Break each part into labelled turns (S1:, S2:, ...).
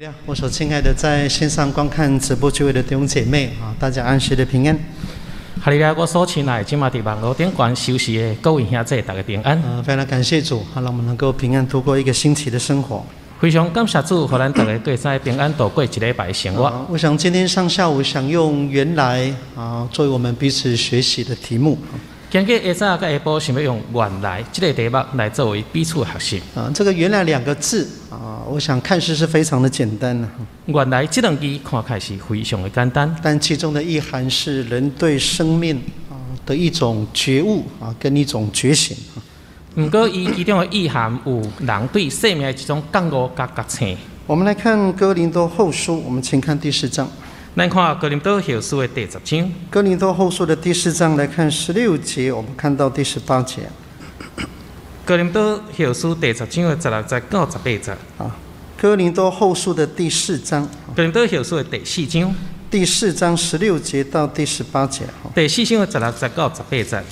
S1: 我所亲爱的在线上观看直播聚会的弟兄姐妹啊，大家安息的平安。
S2: 哈利路，我所亲爱今嘛伫网络顶观休息的各位兄弟，大家平安。
S1: 非常感谢主，让我们能够平安度过一个星期的生活。
S2: 非常感谢主，让咱大家对在平安度过一礼拜的生活。
S1: 我想今天上下午想用原来作为我们彼此学习的题目。
S2: 今日下早甲下晡想要用原来这个题目来作为彼此学习。
S1: 这个原来两个字我想看似是非常的简单
S2: 原来这两字看起来是非常的简单，
S1: 但其中的意涵是人对生命的一种觉悟跟一种觉醒。
S2: 不过伊其中的意涵有人对生命的一种觉悟甲觉醒。
S1: 我们来看哥林多后书，我们请看第4章。
S2: 咱看哥林多后书的第10章。
S1: 哥林多后书的第4章来看16节，我们看到第18节。
S2: 哥林多后书第10章的16节到18节。
S1: 哥林多后书的第4章。
S2: 哥林多后书的第4章。
S1: 第4章16节到第18节。
S2: 第4章的16节到18节。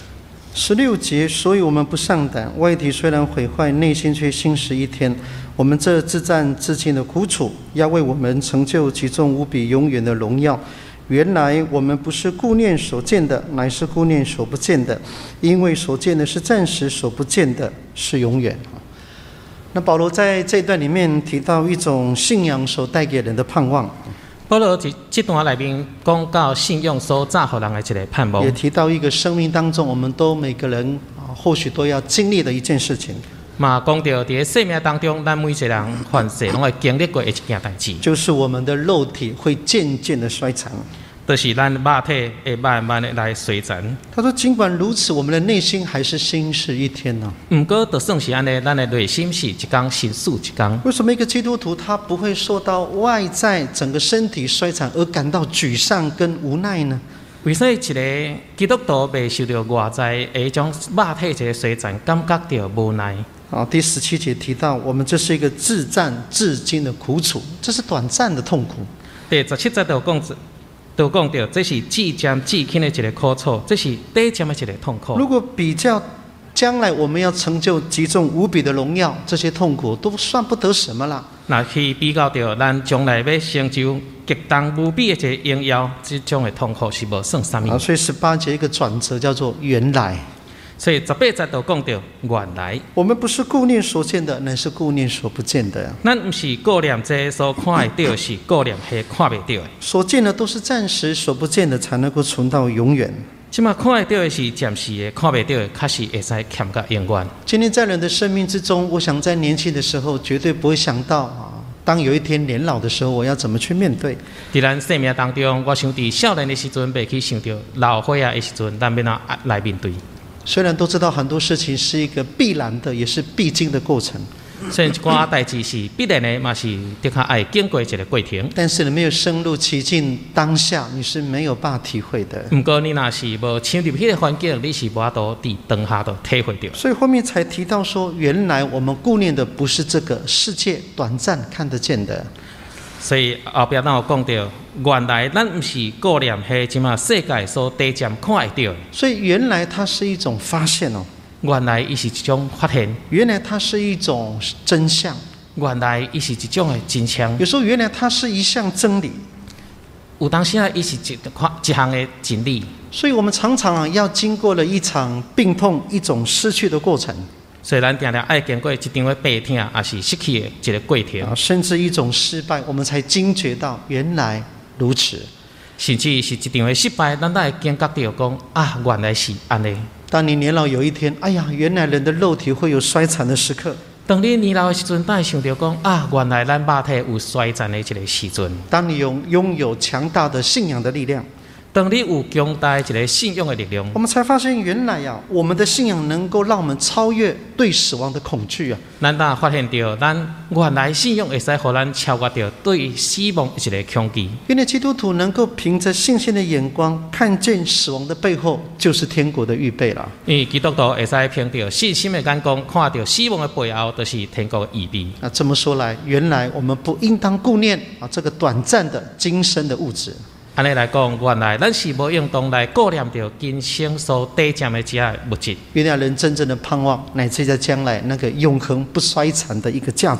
S1: 16节，所以我们不上胆，外体虽然毁坏，内心却新实一天。我们这自战自尽的苦楚，要为我们成就极重无比永远的荣耀。原来我们不是顾念所见的，乃是顾念所不见的，因为所见的是暂时，所不见的是永远。那保罗在这段里面提到一种信仰所带给人的盼望。
S2: 保罗在这段里面讲到信仰所造给人的一个盼望，
S1: 也提到一个生命当中我们都每个人或许都要经历的一件事情。
S2: 嘛讲到在生命当中，咱每一个人凡事拢会经历过一件代志，
S1: 就是我们的肉体会渐渐的衰残。
S2: 就是咱肉体会慢慢的来衰残。
S1: 他说：“尽管如此，我们的内心还是新是一天呢。”
S2: 不过，就算是安尼，咱的内心是一天，心事一天。
S1: 为什么一个基督徒他不会受到外在整个身体衰残而感到沮丧跟无奈呢？
S2: 为啥一个基督徒未受到外在的一种肉体一个衰残，感觉到无奈？
S1: 第17节提到，我们这是一个自战自尽的苦楚，这是短暂的痛苦。
S2: 第17节就讲到，这是至渐至轻的一个苦楚，这是短暂的一个痛苦。
S1: 如果比较将来我们要成就极重无比的荣耀，这些痛苦都算不得什么了。
S2: 那去比较到咱将来要成就极重无比的一个荣耀，这种的痛苦是无算什么。
S1: 所以18节一个转折叫做原来。
S2: 所以18节就讲到原来，
S1: 我们不是顾念所见的，乃是顾念所不见的。
S2: 咱不是顾念这所看得到，是顾念那看不到的。
S1: 所见的都是暂时，所不见的才能够存到永远。
S2: 即嘛看得到的是暂时的，看不到的确实会使欠到永远。
S1: 今天在人的生命之中，我想在年轻的时候绝对不会想到当有一天年老的时候，我要怎么去面对？
S2: 在咱生命当中，我想伫少年的时阵，袂去想到老岁仔的时阵，咱要哪来面对？
S1: 虽然都知道很多事情是一个必然的，也是必经的过程。
S2: 虽然一寡代志是必然的，嘛是的确爱经过一个过程。
S1: 但是你没有深入其境，当下你是没有办法体会的。
S2: 不过你若是无进入迄个环境，你是无法度伫当下度体会到。
S1: 所以后面才提到说，原来我们顾念的不是这个世界短暂看得见的。
S2: 所以后边咱有讲到，原来咱不是顾念迄即嘛世界所短暂看会到的。
S1: 所以原来它是一种发现
S2: 原来伊是一种发现。
S1: 原来它是一种真相。
S2: 原来伊是一种的真相。
S1: 有时候原来它是一项真理。
S2: 有当时伊是一项的真理。
S1: 所以我们常常要经过了一场病痛、一种失去的过程。
S2: 所以咱定定爱经过一场的病痛，也是失去的一个过程，
S1: 甚至一种失败，我们才惊觉到原来如此。
S2: 甚至是一场的失败，咱才会惊觉到讲原来是安尼。
S1: 当你年老有一天，哎呀，原来人的肉体会有衰残的时刻。
S2: 当你年老的时阵，咱会想到讲原来咱肉体有衰残的一个时阵。
S1: 当你拥有强大的信仰的力量。
S2: 当你有强大一个信仰的力量，
S1: 我们才发现原来我们的信仰能够让我们超越对死亡的恐惧
S2: 咱才发现到，咱原来信仰会使让咱超越到对死亡一个恐惧。
S1: 原来基督徒能够凭着信心的眼光，看见死亡的背后就是天国的预备了。
S2: 因为基督徒会使凭着信心的眼光，看到死亡的背后，就是天国的预备。
S1: 这么说来，原来我们不应当顾念这个短暂的今生的物质。
S2: 安尼来讲，原来咱是无应当来顾念着今生所短暂的这些物质。
S1: 原来人真正的盼望，乃至在将来那个永恒不衰残的一个价值。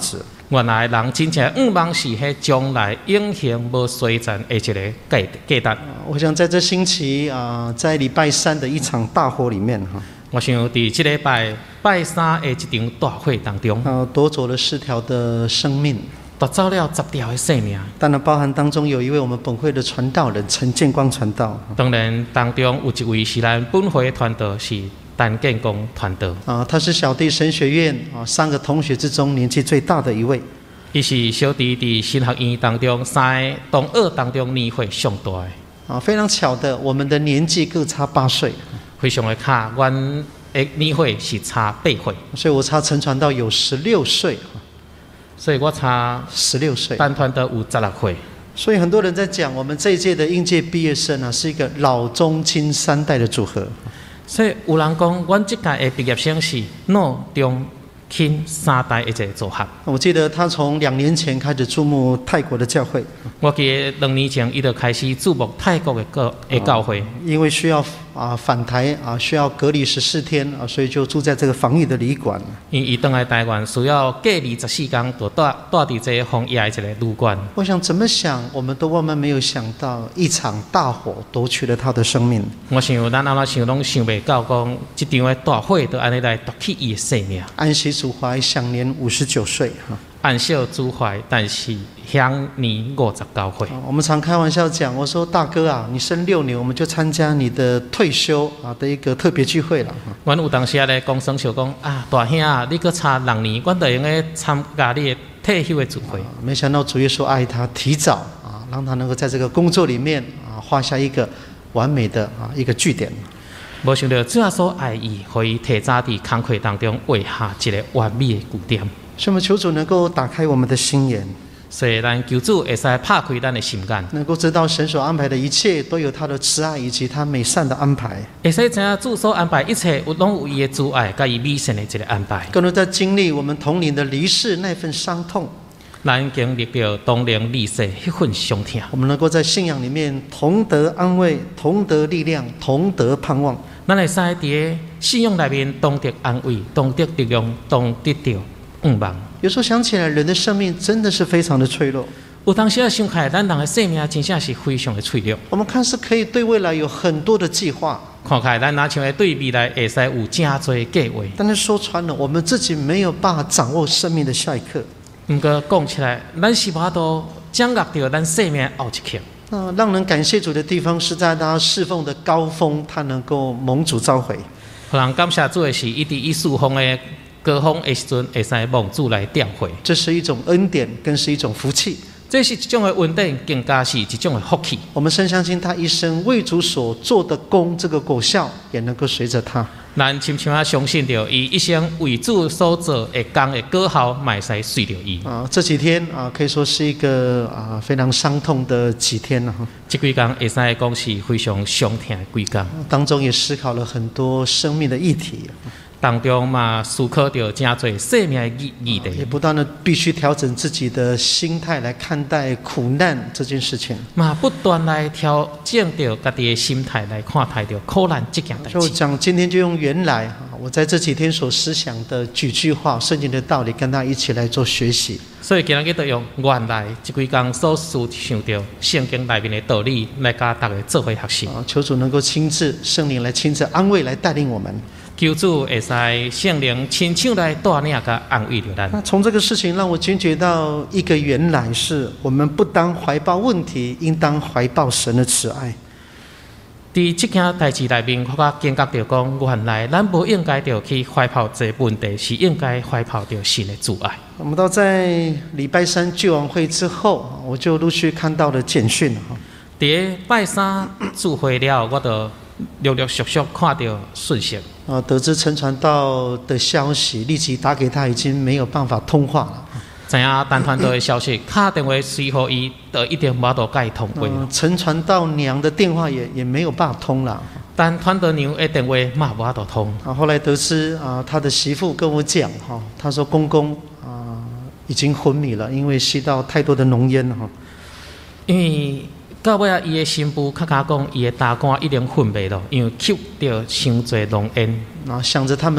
S2: 原来人真正望是迄将来永恒无衰残的一个价值。
S1: 我想在这星期在礼拜三的一场大火里面
S2: 我想伫这礼拜三的一场大会当中，
S1: 夺走了10条的生命，
S2: 夺走了10条的性命。
S1: 当然包含当中有一位我们本会的传道人陈建光传道。
S2: 当然当中有一位是咱本会的传道是陈建光传道。
S1: 他是小弟神学院3个同学之中年纪最大的一位。
S2: 伊是小弟伫神学院当中3个同学当中年岁上大的。
S1: 非常巧的，我们的年纪各差8岁。
S2: 非常的巧，阮的年岁是差8岁，
S1: 所以我差陈传道有16岁。
S2: 所以我差
S1: 16岁，
S2: 陈传道有16岁。
S1: 所以很多人在讲，我们这一届的应届毕业生是一个老中青3代的组合。
S2: 所以有人讲，阮这届的毕业生是老中青3代的一个组合。
S1: 我记得他从2年前开始注目泰国的教会。
S2: 我记得2年前，伊就开始注目泰国的教会，
S1: 因为需要返台需要隔离14天所以就住在这个防疫的旅馆。
S2: 因伊回来台湾需要隔离14天，就住伫这个防疫的一个旅馆。
S1: 我想怎么想，我们都万万没有想到，一场大火夺取了他的生命。
S2: 我想，咱安怎想拢想袂到，讲这场的大火就安尼来夺去伊的生命。
S1: 安息主怀，享年59岁
S2: 安息主怀，但是享年59岁。
S1: 我们常开玩笑讲，我说大哥你生6年，我们就参加你的退休的一个特别聚会了。
S2: 阮有当时咧讲生笑讲大兄你搁差6年，阮就用咧参加你的退休的聚会。
S1: 没想到主耶稣爱他，提早让他能够在这个工作里面画下一个完美的一个句点。
S2: 无想到主耶稣爱伊，互伊提早伫工课当中画下一个完美的句点。
S1: 所以我们求主能够打开我们的心眼，
S2: 所以咱求主会使拍开咱的心眼，
S1: 能够知道神所安排的一切都有他的慈爱以及他美善的安排，
S2: 会使知影主所安排一切拢有伊的慈爱，甲伊美善的一个安排。
S1: 更多在经历我们同龄的离世那份伤痛，
S2: 咱经历到同龄离世迄份伤痛，
S1: 我们能够在信仰里面同得安慰，同得力量，同得盼望。
S2: 咱会使伫信仰内面同得安慰，同得力量，同得到望。
S1: 有时候想起来，人的生命真的是非常的脆弱。
S2: 有当时想起来，咱人的生命真正是非常的脆弱。
S1: 我们看似可以对未来有很多的计划，
S2: 看起来咱哪像会对未来会使有真多的计划。
S1: 但是说穿了，我们自己没有办法掌握生命的下一刻。
S2: 不过讲起来，咱是无法度掌握到咱生命后一刻。
S1: 让人感谢主的地方是在他侍奉的高峰，他能够蒙主召回。
S2: 让人感谢主的是，伊伫伊侍奉的高峰的时阵，会使蒙主来调回。
S1: 这是一种恩典，更是一种福气。
S2: 这是一种的恩典，更加是一种的福气。
S1: 我们深相信他一生为主所做的功，这个果效也能够随着他。
S2: 咱深深相信着，伊一生为主所做的功的果效，卖使随着伊。
S1: 这几天可以说是一个非常伤痛的几天了。
S2: 这几天会使讲是非常伤痛的几天。
S1: 当中也思考了很多生命的议题。
S2: 当中嘛，思考到真多生命的议题，
S1: 也不断的必须调整自己的心态来看待苦难这件事情。
S2: 嘛，不断来调整到家己的心态来看待到苦难这件代志。
S1: 所以我讲今天就用原来我在这几天所思想的几句话，圣经的道理，跟他一起来做学习。
S2: 所以今日就用原来这几天所思想到圣经内面的道理，来甲大家做伙学习。
S1: 求主能够亲自圣灵来亲自安慰来带领我们。
S2: 求主会使圣灵亲手来带领甲安慰着咱。
S1: 那从这个事情让我惊觉到一个原来是我们不当怀抱问题，应当怀抱神的慈爱。
S2: 伫这件代志内面，我甲感觉到讲，原来咱不应该着去怀抱这问题，是应该怀抱着神的慈爱。
S1: 我们到在礼拜三聚完会之后，我就陆续看到了简讯
S2: 伫拜三聚会了，我就陆陆续续看到讯息。
S1: 得知陈传道的消息，立即打给他，已经没有办法通话了。
S2: 知影陈传道的消息，打电话随互伊，就一定无法度甲伊通话。
S1: 陈传道娘的电话也没有办法通了。
S2: 但传道娘的电话嘛无法度通。
S1: 后来得知他的媳妇跟我讲他说公公已经昏迷了，因为吸到太多的浓烟了
S2: 因为到尾伊的新妇较讲，伊的大官已经昏迷了，因为吸到伤侪浓烟。
S1: 想着他们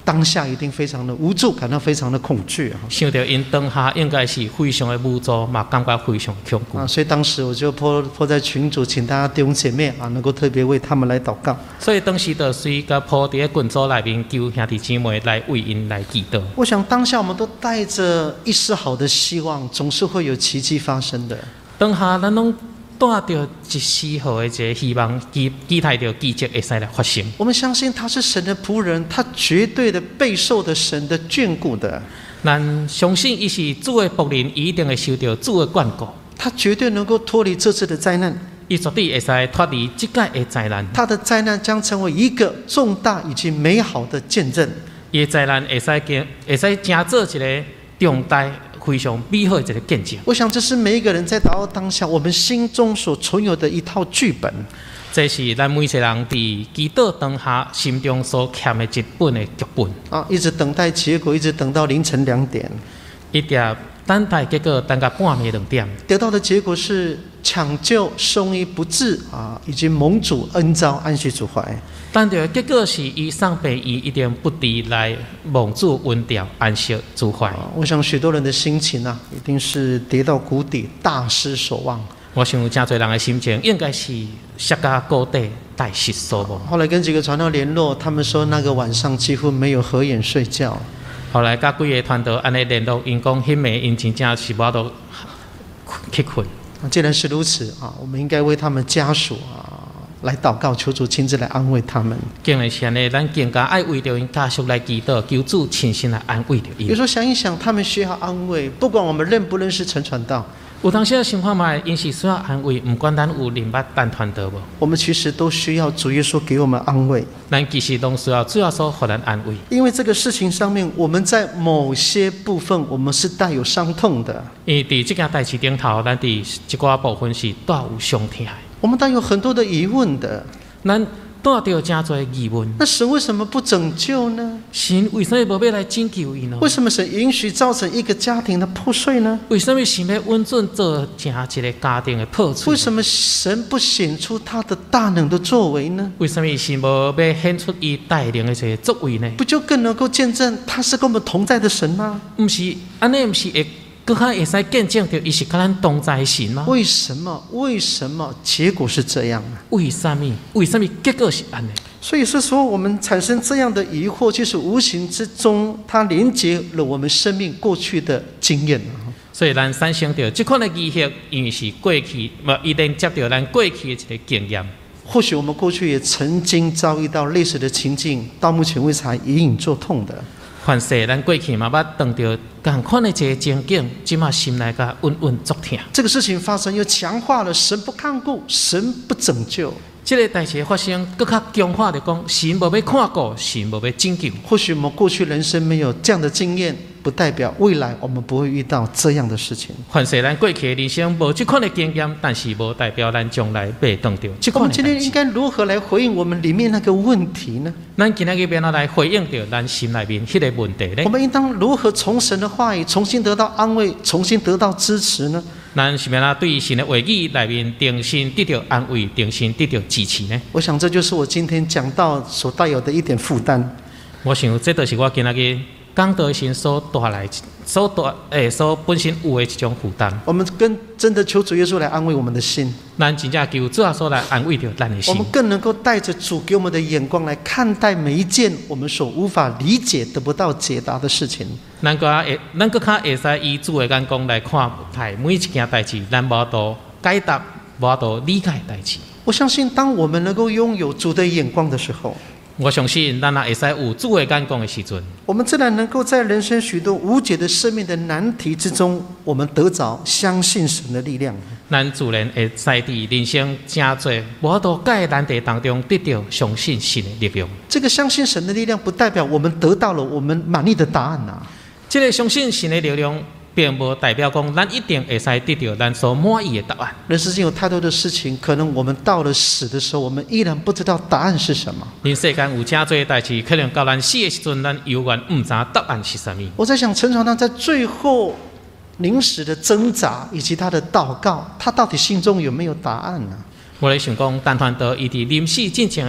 S1: 当下一定非常的无助，感到非常的恐惧
S2: 想到因当下应该是非常的无助，嘛感觉非常恐惧
S1: 所以当时我就泼在群组，请大家弟兄姐妹能够特别为他们来祷告。
S2: 所以当时就随个泼在群组内面，求兄弟姐妹来为因来祈祷。
S1: 我想当下我们都带着一丝好的希望，总是会有奇迹发生的。
S2: 当下咱拢带着一丝毫的一个希望，期待着奇迹会使来发生。
S1: 我们相信他是神的仆人，他绝对的备受的神的眷顾的。
S2: 咱相信伊是主的仆人，伊一定会受到主的眷顾。
S1: 他绝对能够脱离这次的灾难，
S2: 伊绝对会使脱离这届的灾难。
S1: 他的灾难将成为一个重大以及美好的见证。
S2: 伊的灾难会使成做一个重大非常美好的一个见证。
S1: 我想这是每一个人在祷告当下，我们心中所存有的一套剧本。
S2: 这是咱每一个人伫祈祷当下心中所欠的一本的剧本。
S1: 一直等待结果，一直等到凌晨2点，
S2: 一直等待结果，等到半暝2点。
S1: 得到的结果是抢救、送医不治以及蒙主恩召安息主怀。
S2: 等到结果是伊送病医一定不治来蒙主恩召安息主怀。
S1: 我想许多人的心情一定是跌到谷底，大失所望。
S2: 我想真多人的心情应该是摔到谷底，大失所望。
S1: 后来跟几个传道联络，他们说那个晚上几乎没有合眼睡觉。
S2: 后来甲几个团队安尼联络，因讲迄暝因真正是无法度去困。
S1: 既然是如此我们应该为他们家属来祷告，求主亲自来安慰他们。
S2: 既然是安尼，咱更加爱为着因家属来祈祷，求主亲身来安慰着因。
S1: 有时候想一想，他们需要安慰，不管我们认不认识陈传道。
S2: 有当时想看卖，因是需要安慰，不管咱有认捌但团队无，
S1: 我们其实都需要主耶稣给我们安慰。
S2: 咱其实都需要主耶稣给咱安慰。
S1: 因为这个事情上面，我们在某些部分我们是带有伤痛的。
S2: 因为伫这件代志顶头，咱伫这个部分是带有伤痛的。
S1: 我们带有很多的疑问的。
S2: 咱带着真多疑问。
S1: 那神为什么不拯救呢？
S2: 神为什么无要来拯救伊呢？
S1: 为什么神允许造成一个家庭的破碎呢？
S2: 为什么神要温准做成一个家庭的破碎？
S1: 为什么神不显出他的大能的作为呢？
S2: 为什么神无要显出伊带领的这个作为呢？
S1: 不就更能够见证他是跟我们同在的神吗？
S2: 不是，安尼不是会更加会使见证到伊是跟咱同在的神吗？
S1: 为什么？为什么结果是这样呢？
S2: 为什么？为什么结果是安尼？
S1: 所以是说，我们产生这样的疑惑，就是无形之中，它连接了我们生命过去的经验。
S2: 所以咱产生到这款的疑惑，因为是过去，一定接到咱过去的一个经验。
S1: 或许我们过去也曾经遭遇到类似的情境，到目前为止还隐隐作痛的。
S2: 凡是咱过去嘛捌碰到同款的一个情景，即马心内甲稳稳作痛。
S1: 这个事情发生，又强化了神不看顾，神不拯救。
S2: 这个代志发生，更加强化的讲，神无要看顾，神无要拯救。
S1: 或许我们过去人生没有这样的经验，不代表未来我们不会遇到这样的事情。
S2: 凡是咱过去的人生无这款的经验，但是无代表咱将来被碰到这
S1: 我们
S2: 款的代志。
S1: 今天应该如何来回应我们里面那个问题呢？
S2: 咱今日要来回应到咱心内面迄个问题呢？
S1: 我们应当如何从神的话语重新得到安慰，重新得到支持呢？
S2: 咱是要对神的话语内面重新得到安慰，重新得到支持呢？
S1: 我想这就是我今天讲道所带有的一点负担。
S2: 我想这就是我今日讲道神所带来、所本身有的一种负担。
S1: 我们更真的求主耶稣来安慰我们的心，
S2: 咱真正求主耶稣来安慰着咱的心。
S1: 我们更能够带着主给我们的眼光来看待每一件我们所无法理解、得不到解答的事情。
S2: 咱更较会使以主的眼光来看待每一件代志，咱无法度解答、无法度理解代志。
S1: 我相信，当我们能够拥有主的眼光的时候，
S2: 我相信咱也会使有主的眼光的时阵，
S1: 我们自然能够在人生许多无解的生命的难题之中，我们得着相信神的力量。
S2: 咱自然会使伫人生真多无法度解的难题当中得到相信神的力量。
S1: 这个相信神的力量，不代表我们得到了我们满意的答案
S2: 这个相信神的力量，并无代表讲咱一定会使得到咱所满意的答案。
S1: 人世间有太多的事情，可能我们到了死的时候，我们依然不知道答案是什么。
S2: 人世间有真多代志，可能到咱死的时阵，咱永远不知答案是什么。
S1: 我在想，陈传道在最后临时的挣扎以及他的祷告，他到底心中有没有答案呢？
S2: 我在想讲，但团道伊伫临死进前的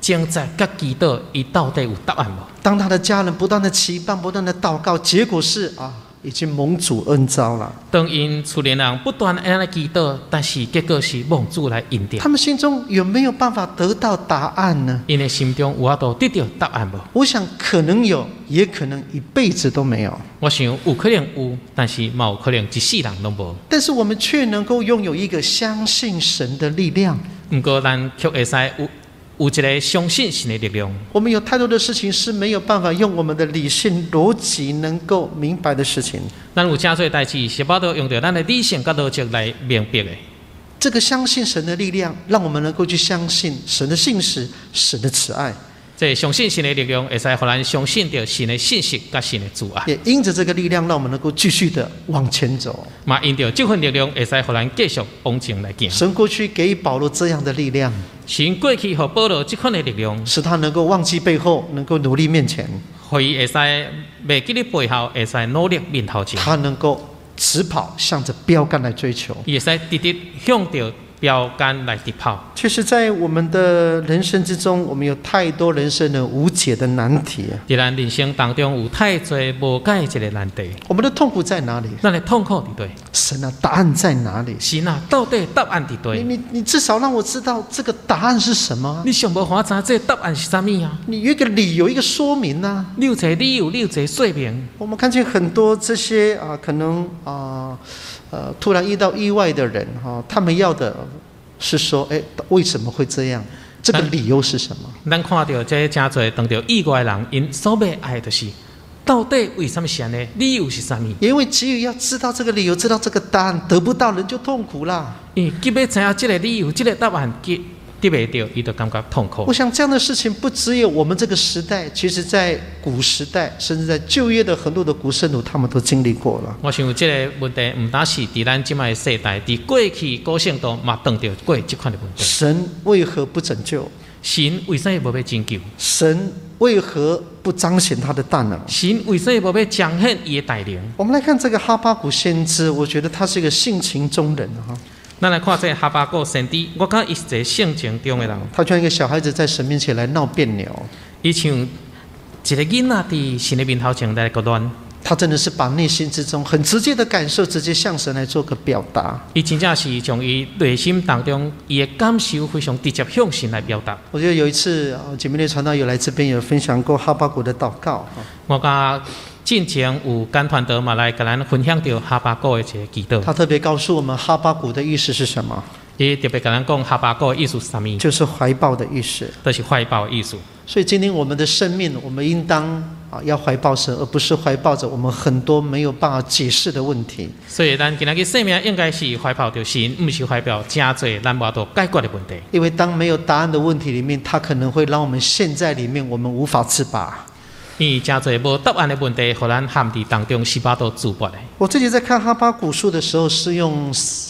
S2: 挣扎甲祈祷，伊到底有答案无？
S1: 当他的家人不断的期盼、不断的祷告，结果是已经蒙主恩召了。
S2: 当因厝里人不断安尼祈祷，但是结果是蒙主来应验。
S1: 他们心中有没有办法得到答案呢？
S2: 因的心中有法度得到答案无？
S1: 我想可能有，也可能一辈子都没有。
S2: 我想有可能有，但是嘛有可能一世人都无。
S1: 但是我们却能够拥有一个相信神的力量。
S2: 不过咱却会使有一个相信神的力量。
S1: 我们有太多的事情是没有办法用我们的理性逻辑能够明白的事情。
S2: 咱有真多代志是巴度用到咱的理性跟逻辑来明白的。
S1: 这个相信神的力量，让我们能够去相信神的信实、神的慈爱。
S2: 这相信神的力量，会使让咱相信到神的信息跟神的慈爱。
S1: 也因着这个力量，让我们能够继续的往前走。
S2: 嘛，因着这份力量，会使让咱继续往前来行。
S1: 神过去给保罗这样的力量，
S2: 神过去给保罗这款的力量，
S1: 使他能够忘记背后，能够努力面前。
S2: 所以会使袂记咧背后，会使努力面头前。
S1: 他能够直跑，向着标杆来追求。
S2: 也使直直向着标杆来直跑。
S1: 确实，在我们的人生之中，我们有太多人生的无解的难题。
S2: 在咱人生当中有太多无解一个难题。
S1: 我们的痛苦在哪里？
S2: 咱的痛苦伫对？
S1: 神啊，答案在哪里？
S2: 神啊，到底答案伫对？
S1: 你至少让我知道这个答案是什么。
S2: 你上无法知这答案是啥物啊？
S1: 你有一个理由，一个说明啊。
S2: 你有一个理由，你有一个说明。
S1: 我们看见很多这些可能突然遇到意外的人他们要的是说，为什么会这样？这个理由是什么？
S2: 咱看到这真多当着意外的人，因所要爱的是，到底为什么是安尼？理由是啥物？
S1: 因为急于要知道这个理由，知道这个答案，得不到人就痛苦啦。
S2: 急要知影这个理由，这个答案得袂到，伊就感觉痛苦。
S1: 我想这样的事情不只有我们这个时代，其实在古时代，甚至在旧约的很多的古圣徒，他们都经历过了。
S2: 我想这个问题不单是在咱今麦世代，在过去古圣徒嘛碰到过这款的问题。
S1: 神为何不拯救？
S2: 神为什么无要拯救？
S1: 神为何不彰显他的大能？
S2: 神为什么无要彰显伊的大能？
S1: 我们来看这个哈巴谷先知，我觉得他是一个性情中人
S2: 咱来看这个哈巴谷先知，我感觉伊是一个性情中的人。
S1: 他就像一个小孩子在神面前来闹别扭，
S2: 伊像一个囡仔伫神的面头前来捣乱。
S1: 他真的是把内心之中很直接的感受，直接向神来做个表达。
S2: 伊真正是从伊内心当中，伊的感受非常直接向神来表达。
S1: 我觉得有一次，姐妹的传道友来这边有分享过哈巴谷的祷告。
S2: 我甲进前有跟团队嘛来跟咱分享到哈巴谷的一个祈祷。
S1: 他特别告诉我们哈巴谷的意思是什么？
S2: 伊特别跟咱讲哈巴谷的意思是啥物？
S1: 就是怀抱的意思，
S2: 就是怀抱的意思。
S1: 所以今天我们的生命，我们应当要怀抱神，而不是怀抱着我们很多没有办法解释的问题。
S2: 所以咱今仔日生命应该是怀抱着神，不是怀抱真侪咱无法度解决的问题。
S1: 因为当没有答案的问题里面，它可能会让我们陷在里面，我们无法自拔。
S2: 因为真侪无答案的问题，互咱陷伫当中是无法度自拔的。
S1: 我自己在看哈巴谷书的时候，是用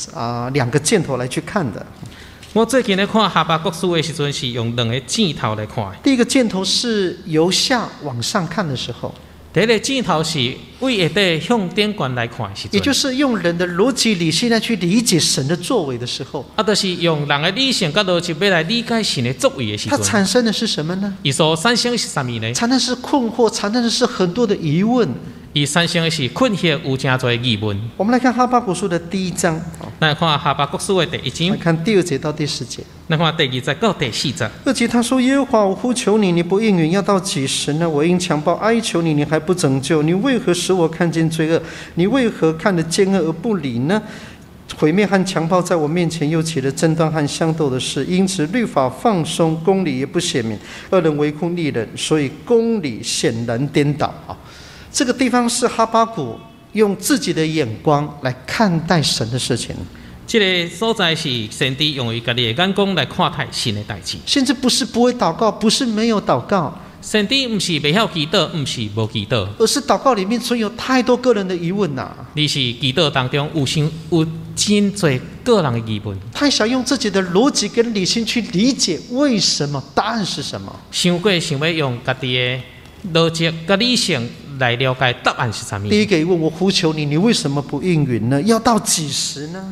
S1: 2个箭头来去看的。
S2: 我最近咧看哈巴谷书的时阵，是用2个箭头来看。
S1: 第一个箭头是由下往上看的时候，
S2: 第一个箭头是为下底向顶观来看的时阵，
S1: 也就是用人的逻辑理性来去理解神的作为的时候，
S2: 就是用人的理性甲逻辑要来理解神的作为的时阵，
S1: 它产生的是什么呢？
S2: 伊所产生的是啥物呢？
S1: 产生的是困惑，产生的是很多的疑问。
S2: 伊产生的是困惑，有真多疑问。
S1: 我们来看哈巴谷书的第1章，
S2: 来看哈巴谷书的第1章，
S1: 来看第2节到第10节。
S2: 来看第2节到第4节。
S1: 2节他说：“耶和华，我呼求你，你不应允，要到几时呢？我因强暴哀求你，你还不拯救？你为何使我看见罪恶？你为何看得奸恶而不理呢？毁灭和强暴在我面前又起了争端和相斗的事，因此律法放松，公理也不显明，恶人围困利人，所以公理显然颠倒。”这个地方是哈巴谷用自己的眼光来看待神的事情。
S2: 这个所在是先知用伊家己的眼光来看待神的代志，
S1: 甚至不是不会祷告，不是没有祷告，
S2: 先知不是袂晓祈祷，不是无祈祷，
S1: 而是祷告里面存有太多个人的疑问
S2: 你是祈祷当中有真多个人的疑问，
S1: 他想用自己的逻辑跟理性去理解为什么，答案是什么。
S2: 想过想要用家己的逻辑跟理性来了解答案是啥物。
S1: 第一个疑问，我呼求你，你为什么不应允呢？要到几时呢？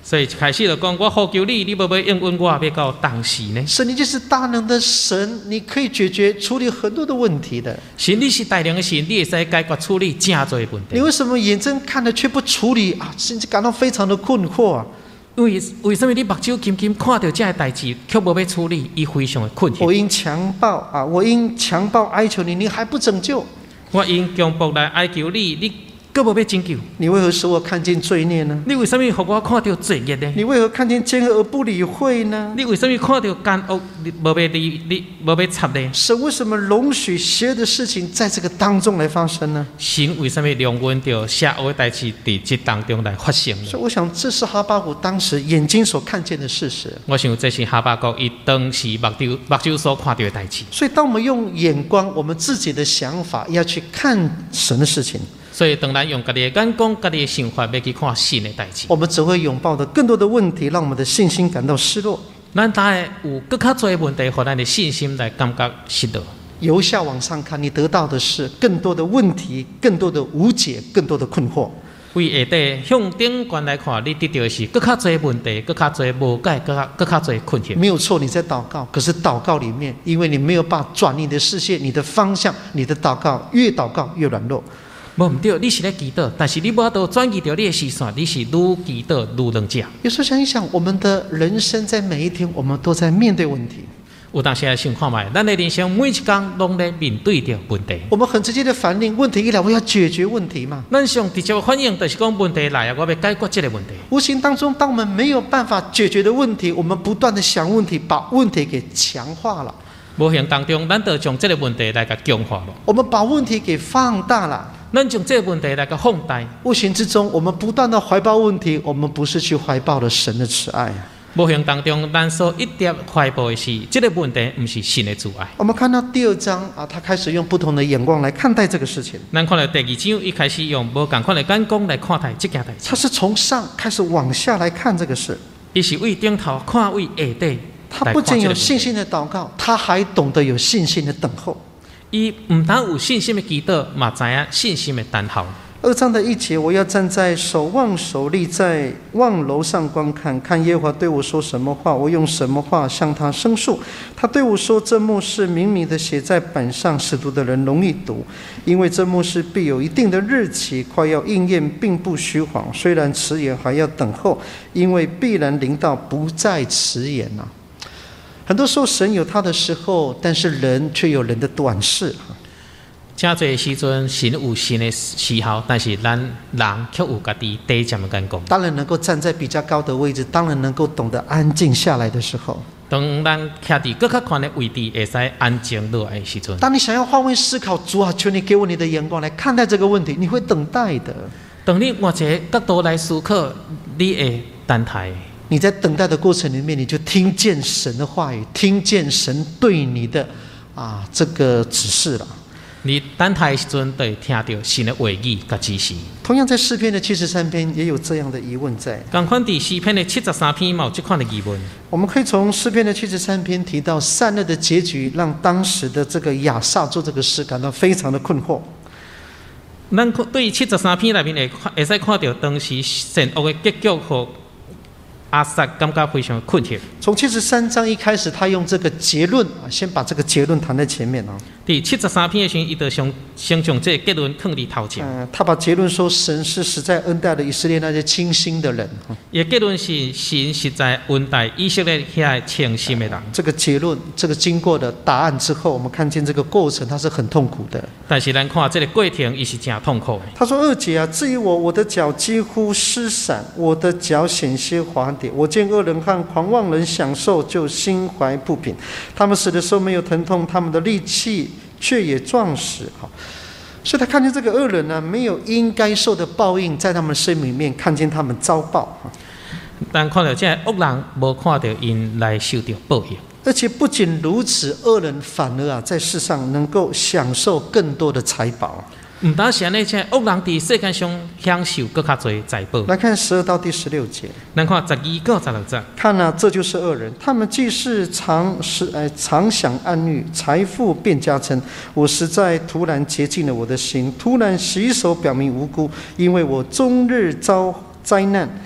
S2: 所以一开始就讲，我呼求你，你要应允我，要到当时呢？
S1: 神，你就是大能的神，你可以解决处理很多的问题的。
S2: 神，你是大能的神，你会使解决处理真多的问题。
S1: 你为什么眼睁看了却不处理啊？甚至感到非常的困惑啊！
S2: 为什么你目睭金金看到这个代志，却无要处理？伊非常的困惑。
S1: 我因强暴哀求你，你还不拯救？
S2: 我因强暴来哀求你，你佫无要拯救？
S1: 你为何使我看见罪孽呢？
S2: 你为什么让我看到罪孽呢？
S1: 你为何看见奸恶而不理会呢？
S2: 你为什么看到奸恶无要理，无要插呢？
S1: 神为什么容许邪恶的事情在这个当中来发生呢？
S2: 神为什么容允到邪恶的代志在这当中来发生呢？
S1: 所以我想，这是哈巴谷当时眼睛所看见的事实。
S2: 我想这是哈巴谷伊当时目睭所看到的代志。
S1: 所以，当我们用眼光，我们自己的想法要去看神的事情。
S2: 所以，当然用家己的眼光、家己的想法要去看神的代志，
S1: 我们只会拥抱着更多的问题，让我们的信心感到失落。
S2: 咱大概有更加多的问题，让咱的信心来感觉失落。
S1: 由下往上看，你得到的是更多的问题、更多的无解、更多的困惑。
S2: 为下底向顶端来看，你得到的是更加多的问题、更加多的无解、更加多的困惑。
S1: 没有错，你在祷告，可是祷告里面，因为你没有办法转你的视线、你的方向，你的祷告越软弱。
S2: 无唔对，你是咧祈祷，但是你无法度转移到你的视线，你是愈祈祷愈软弱。
S1: 有时候想一想，我们的人生在每一天，我们都在面对问题。
S2: 有当时来想看卖，咱的人生每一天拢在面对着问题。
S1: 我们很直接的反应，问题一来，我要解决问题嘛。
S2: 咱上直接的反应就是讲问题来啊，我要解决这个问题。
S1: 无形当中，当我们没有办法解决的问题，我们不断的想问题，把问题给强化了。
S2: 无形当中，咱就将这个问题来甲强化了。
S1: 我们把问题给放大了。
S2: 咱将这个问题来甲放大。
S1: 无形之中，我们不断的怀抱问题，我们不是去怀抱了神的慈爱。
S2: 无形当中，咱所一直怀抱的是这个问题，不是神的慈爱。
S1: 我们看到第2章啊，他开始用不同的眼光来看待这个事情。
S2: 咱看到第2章，一开始用无同款的眼光来看待这件代志。
S1: 他是从上开始往下来看这个事。
S2: 伊是为顶头看为下底。
S1: 他不仅有信心的祷告，他还懂得有信心的等候。
S2: 伊唔但有信心的祈祷，嘛知影信心的等候。
S1: 2章的1节，我要站在守望守立在望楼上观看，看耶和华对我说什么话，我用什么话向他申诉。他对我说，这幕是明明的写在本上，使读的人容易读，因为这幕是必有一定的日期，快要应验，并不虚谎。虽然迟延，还要等候，因为必然临到，不再迟延啊。很多时候神有他的时候，但是人却有人的短视。
S2: 真侪时阵，神有神的时候，但是咱人却有家己低贱的眼光。
S1: 当然能够站在比较高的位置，当然能够懂得安静下来的时候，
S2: 当咱徛伫更较宽的位置，会使安静落来的时阵。
S1: 当你想要换位思考，主啊，求你给我你的眼光来看待这个问题，你会等待的。
S2: 当你换一个角度来思考，你会等待。
S1: 你在等待的过程里面，你就听见神的话语，听见神对你的这个指示了。
S2: 你等待的时阵，就会听到神的话语甲指示。
S1: 同样在诗篇的73篇也有这样的疑问在。
S2: 同款伫诗篇的73篇嘛有这款的疑问。
S1: 我们可以从诗篇的73篇提到善恶的结局，让当时的这个亚萨做这个事感到非常的困惑。
S2: 咱对73篇内面会使看到当时善恶的结局和亚萨感觉非常困惑。
S1: 从73章一开始，他用这个结论先把这个结论谈在前面
S2: 第73篇的时候，伊就先将这个结论放伫头前。
S1: 他把结论说，神是实在恩待了以色列那些清心的人。
S2: 伊的结论是神实在恩待以色列遐清心的人。
S1: 这个结论，这个经过的答案之后，我们看见这个过程，它是很痛苦的。
S2: 但是咱看这个过程，伊是真痛苦的。
S1: 他说：“2节啊，至于我的脚几乎失散，我的脚险些滑跌。我见恶人和狂妄人享受，就心怀不平。他们死的时候没有疼痛，他们的力气却也壮实。”所以他看见这个恶人呢，没有应该受的报应，在他们生命里面看见他们遭报。
S2: 但看到这恶人，无看到因来受到报应。
S1: 而且不仅如此，恶人反而在世上能够享受更多的财宝。
S2: 唔单是安尼，这恶人伫世界上享受更加多财宝。
S1: 来看12到第16节，
S2: 咱看12到16节。
S1: 看啊，这就是恶人，他们既是常享安逸，财富便加增。我实在突然洁净了我的心，突然洗手表明无辜，因为我终日遭灾难，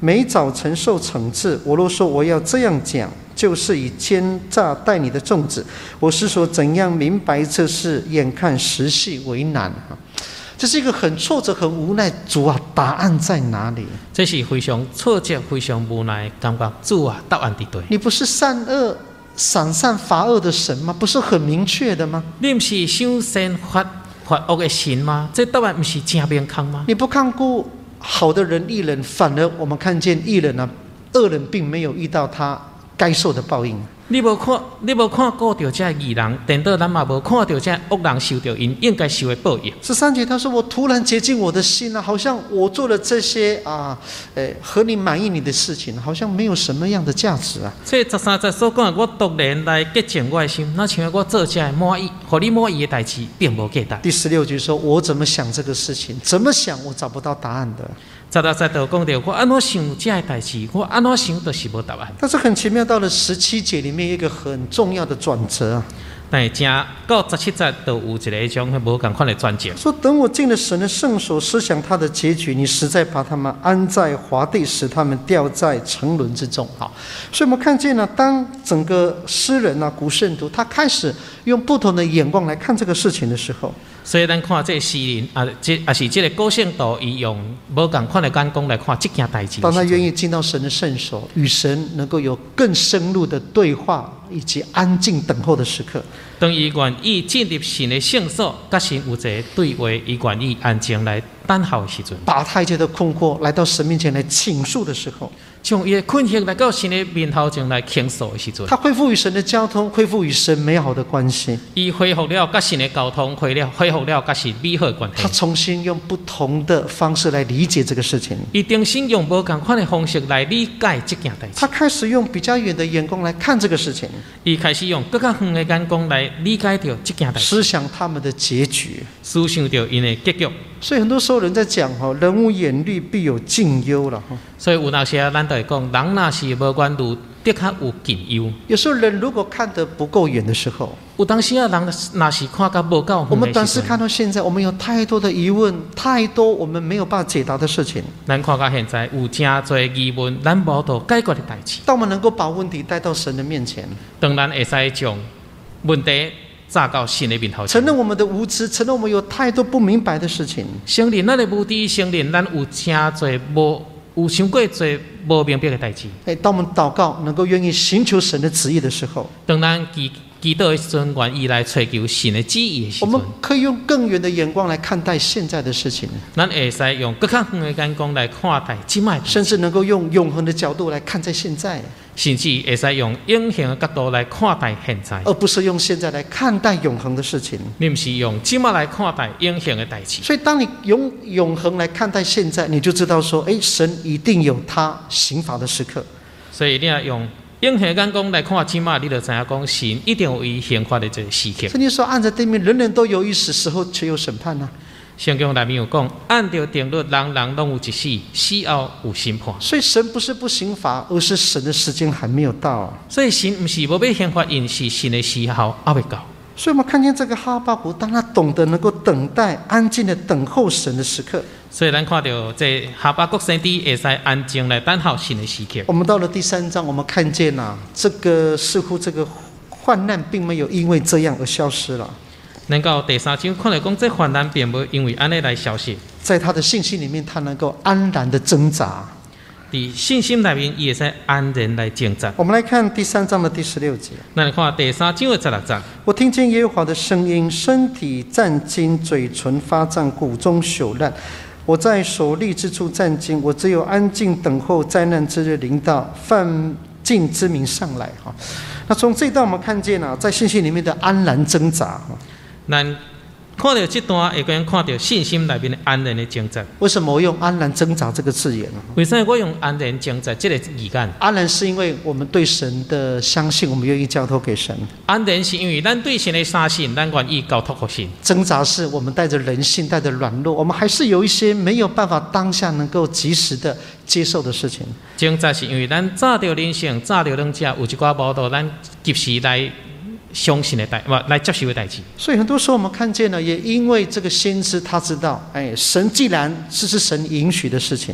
S1: 每早晨受惩治。我若说我要这样讲，就是以奸诈待你的众子。我是说怎样明白这事，眼看时系为难。这是一个很挫折、很无奈。主啊，答案在哪里？
S2: 这是非常挫折、非常无奈，感觉主啊，答案伫对。
S1: 你不是善恶赏善罚恶的神吗？不是很明确的吗？
S2: 你不是赏善罚恶的神吗？这答案不是真明确吗？
S1: 你不看顾好的人、义人，反而我们看见义人啊，恶人并没有遇到他该受的报应。
S2: 你无看顾到这义人，等到咱嘛无看到这恶人受到因应该受的报应。
S1: 13节他说：“我突然洁净我的心啊，好像我做了这些合你满意你的事情，好像没有什么样的价值啊。”
S2: 所以13节所讲的，我突然来洁净我的心，那像我做这满意，互你满意的代志，并无价值。
S1: 第16句说：“我怎么想这个事情？怎么想我找不到答案的。”
S2: 16节就讲到，我安怎想这的代志，我安怎想都是无答案。
S1: 但是很奇妙，到了17节里面一个很重要的转折啊。
S2: 但是正到17节都有一种无同款的转折。
S1: 说等我进了神的圣所，思想他的结局，你实在把他们安在华地，使他们掉在沉沦之中。好，所以我们看见呢，当整个诗人啊、古圣徒他开始用不同的眼光来看这个事情的时候，
S2: 所以咱看这诗人也是这个古圣徒，伊用无同款的眼光来看这件代志。
S1: 当他愿意进到神的圣所，与神能够有更深入的对话，以及安静等候的时刻。
S2: 当伊愿意进入神的圣所，甲神有一个对话，伊愿意安静来等候的时阵，
S1: 把他一切的困惑来到神面前来倾诉的时候，
S2: 将伊的困惑来到神的面头前来倾诉的时阵，
S1: 他恢复与神的交通，恢复与神美好的关系。
S2: 伊恢复了甲神的交通，恢复了甲神美好的关系。
S1: 他重新用不同的方式来理解这个事情。
S2: 伊重新用无同款的方式来理解这件代志。
S1: 他开始用比较远的眼光来看这个事情。
S2: 伊开始用更较远的眼光来理解到这件代志，
S1: 思想他们的结局，
S2: 思想到因的结局。
S1: 所以很多时候人在讲人无远虑，必有近忧了。
S2: 所以有那些咱就会讲，人若是无远虑，的确有近忧。
S1: 有时候人如果看得不够远的时候，
S2: 有当时啊，人若是看到无够远的时候，
S1: 我们短时看到现在，我们有太多的疑问，太多我们没有办法解答的事情。
S2: 咱看到现在有真多疑问，咱无到解决的代志。
S1: 当我们能够把问题带到神的面前，
S2: 当咱会使将问题炸到神的面头前，
S1: 承认我们的无知，承认我们有太多不明白的事情，
S2: 承认咱的无知，承认咱有真多有伤过多无明白的代志。
S1: 当我们祷告能够愿意寻求神的旨意的时候，
S2: 当咱祈祷的时阵，愿意来追求神的旨意的时阵，
S1: 我们可以用更远的眼光来看待现在的事情，
S2: 咱会使用更较远的眼光来看待即卖，
S1: 甚至能够用永恒的角度来看在现在，
S2: 甚至会使用永恒的角度来看待现在，
S1: 而不是用现在来看待永恒的事情。
S2: 你不是用即卖来看待永恒的代志。
S1: 所以当你用永恒来看待现在，你就知道说，神一定有他刑罚的时刻。
S2: 所以你要用永恒的眼光来看即卖，你就知影讲神一定有伊刑罚的这个时刻。
S1: 圣经说，按着定命，人人都有一死，死后却有审判啊。
S2: 圣经内面有讲，按照定律，人人拢有一死，死后有审判。
S1: 所以神不是不刑罚，而是神的时间还没有到啊。
S2: 所以神不是无要刑罚，因是神的时候还未到。
S1: 所以我们看见这个哈巴谷，当他懂得能够等待、安静的等候神的时刻，
S2: 所以咱看到这哈巴谷先知会使安静来等候神的时刻。
S1: 我们到了第3章，我们看见这个似乎这个患难并没有因为这样而消失了。
S2: 能到第3章看到讲，这患难并无因为安尼来消失。
S1: 在他的信心里面，他能够安然的挣扎。
S2: 在信心内面，伊会使安然来挣扎。
S1: 我们来看第3章的第16节。
S2: 咱来看第3章的16节。
S1: 我听见耶和华的声音，身体战惊，嘴唇发胀，骨中朽烂。我在所立之处战惊，我只有安静等候灾难之日临到，犯禁之民上来。那从这一段我们看见在信心里面的安然挣扎。
S2: 咱看到这段，会跟看到信心内面的安然的挣扎。
S1: 为什么我用安然挣扎这个字眼呢？
S2: 为什么我用安然挣扎这个语言？
S1: 安然是因为我们对神的相信，我们愿意交托给神。
S2: 安然是因为咱对神的相信，咱愿意交托给神。
S1: 挣扎是我们带着人性，带着软弱，我们还是有一些没有办法当下能够及时的接受的事情。
S2: 挣扎是因为咱早着人性，早着人家有一寡无到咱及时来相信的来接受的代志。
S1: 所以很多时候我们看见了，也因为这个先知他知道，神既然这是神允许的事情，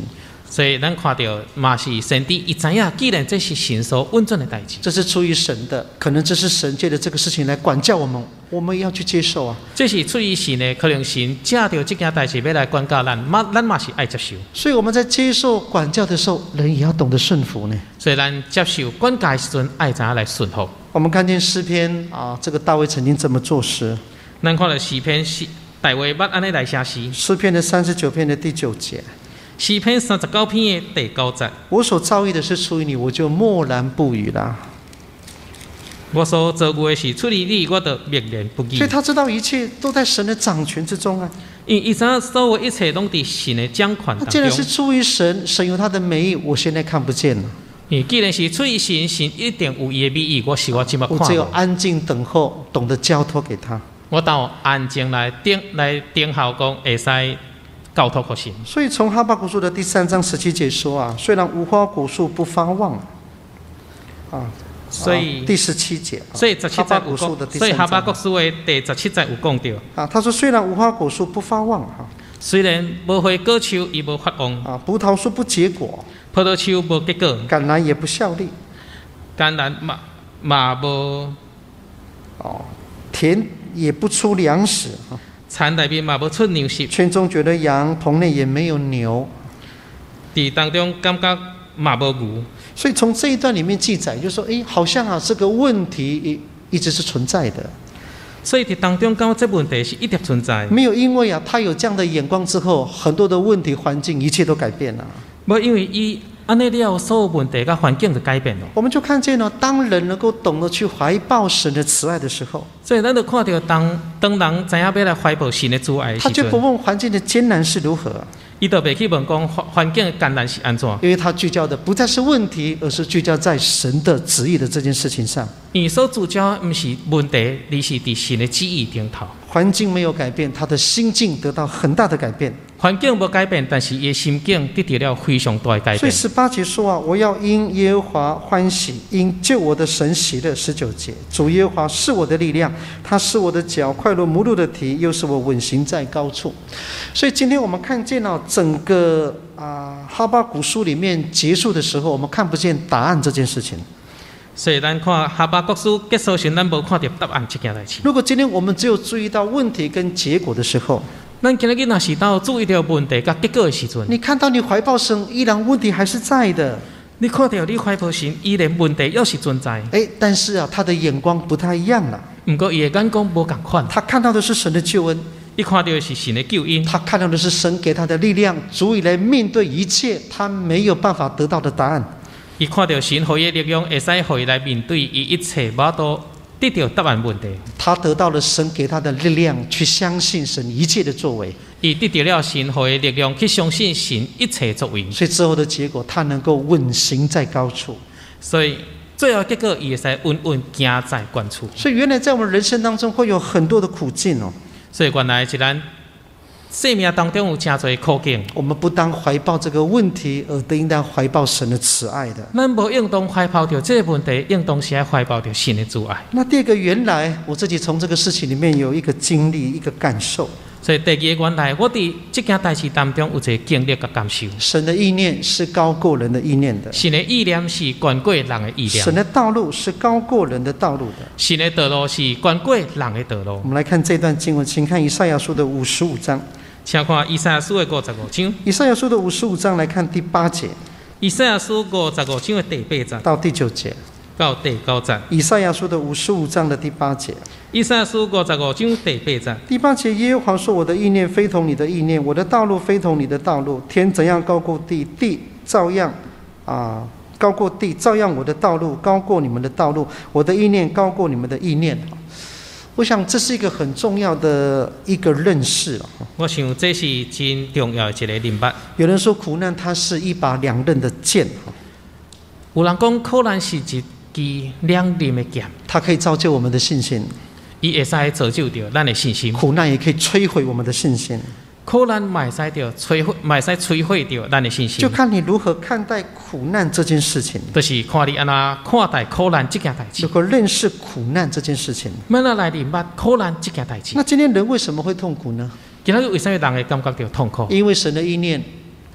S2: 所以咱看到嘛是神帝伊知影，既然这是神所运转的代志，
S1: 这是出于神的，可能这是神借的这个事情来管教我们，我们也要去接受啊。
S2: 这是出于神的，可能神借着这件代志要来管教咱，咱嘛是爱接受。
S1: 所以我们在接受管教的时候，人也要懂得顺服呢。
S2: 所以咱接受管教的时阵，爱怎样来顺服。
S1: 我们看见诗篇啊，这个大卫曾经这么做诗。
S2: 咱看到诗篇是大卫捌安尼来写诗。
S1: 诗篇的39篇的第9节。
S2: 诗篇39篇的第9节。
S1: 我所造诣的是出于你，我就默然不语啦。
S2: 我所造物的是出于你，我就默然不语。
S1: 所以他知道一切都在神的掌权之中啊。
S2: 因为伊知影所有一切拢伫神的掌权当中。
S1: 既然是出于神，神有他的美意，我现在看不见了。
S2: 既然是出于神，神一定有伊的美意，我即马看无。
S1: 我只有安静等候，懂得交托给他。
S2: 我到安静来等候，讲会使交托给神。
S1: 所以从哈巴谷书的第3章17节说啊，虽然无花果树不发旺，啊，
S2: 所以
S1: 第17节，
S2: 所以17节有讲，所以哈巴谷书的第17节有讲到
S1: 啊，他说虽然无花果树不发旺哈，
S2: 虽然无花果树伊无发旺
S1: 啊，葡萄树不结果，
S2: 葡萄树无结果，
S1: 橄榄也不效力，
S2: 橄榄嘛无
S1: 哦，田也不出粮食啊，
S2: 田内面嘛无出粮食，
S1: 圈中觉得羊，棚内也没有牛，
S2: 伫当中感觉嘛无牛。
S1: 所以从这一段里面记载，就说，哎，好像啊这个问题一直是存在的。
S2: 所以伫当中讲这问题是一直存在。
S1: 没有因为啊他有这样的眼光之后，很多的问题环境一切都改变了。
S2: 无因为伊安尼了，所有问题甲环境就改变了。
S1: 我们就看见了，当人能够懂得去怀抱神的慈爱的时候，
S2: 所以咱就看到当人知影要来怀抱神的慈爱的时候，
S1: 他就不问环境的艰难是如何。
S2: 伊就袂去问讲环境艰难是安怎，
S1: 因为他聚焦的不再是问题，而是聚焦在神的旨意的这件事情上。
S2: 伊所聚焦不是问题，而是伫神的旨意顶头。
S1: 环境没有改变，他的心境得到很大的改变。
S2: 环境无改变，但是伊的心境得到了非常大的改变。
S1: 所以18节说啊，我要因耶和华欢喜，因救我的神喜乐。19节，主耶和华是我的力量，他是我的脚，快如母鹿的蹄，又是我稳行在高处。所以今天我们看见了整个哈巴谷书里面结束的时候，我们看不见答案这件事情。
S2: 所以咱看哈巴谷书结束时，咱无看到答案这件代志。
S1: 如果今天我们只有注意到问题跟结果的时候，
S2: 咱今日若是到注意到问题甲结果的时阵，
S1: 你看到你怀抱神，依然问题还是在的。
S2: 你看到你怀抱神，依然问题又是存在。
S1: 但是啊，他的眼光不太一样了。
S2: 不过伊的眼光无同款，
S1: 他看到的是神的救恩，
S2: 伊看到的是神的救恩，
S1: 他看到的是神给他的力量，足以来面对一切他没有办法得到的答案。
S2: 伊看到神给伊的力量，会使给伊来面对伊一切无法得到答案问题。
S1: 他得到了神给他的力量，去相信神一切的作为。
S2: 伊得到了神给伊的力量，去相信神一切作为。
S1: 所以之后的结果，他能够稳行在高处。
S2: 所以最后结果，伊会使稳稳行在高处。
S1: 所以原来在我们人生当中会有很多的苦境哦。
S2: 所以原来是咱生命当中有真多苦境。
S1: 我们不当怀抱这个问题，而应当怀抱神的慈爱的。
S2: 咱无应当怀抱着这个问题，应当是要怀抱着神的慈爱。
S1: 那第二个，原来我自己从这个事情里面有一个经历，一个感受。
S2: 所以第二个原来，我伫这件代志当中有一个经历甲感受。
S1: 神的意念是高过人的意念的。
S2: 神的意念是高过人的意念。
S1: 神的道路是高过人的道路的。
S2: 神的道路是高过人的道路。
S1: 我们来看这段经文，请看以赛亚书的55章。
S2: 请看以赛亚书的55章。
S1: 以赛亚书的55章来看第8节。
S2: 以赛亚书55章的第8节
S1: 到第9节。
S2: 到第9节。
S1: 以赛亚书的55章的第8节。
S2: 以赛亚书55章第8节。
S1: 第8节，耶和华说：“我的意念非同你的意念，我的道路非同你的道路。天怎样高过地，地照样高过地，照样我的道路高过你们的道路，我的意念高过你们的意念。”我想这是一个很重要的一个认识。
S2: 我想这是真重要的一个明白。
S1: 有人说苦难它是一把两刃的剑。
S2: 有人讲苦难是一支两刃的剑，它
S1: 可以造就我们的信心，
S2: 伊会使造就着咱的信心。
S1: 苦难也可以摧毁我们的信心。
S2: 苦难会使摧毁掉咱的信心。
S1: 就看你如何看待苦难这件事情。
S2: 就是看你安怎看待苦难这件代志。
S1: 如何认识苦难这件事情。
S2: 要哪来明白苦难这件代志？
S1: 那今天人为什么会痛苦呢？
S2: 今天为什么人会感觉到痛苦？
S1: 因为神的意念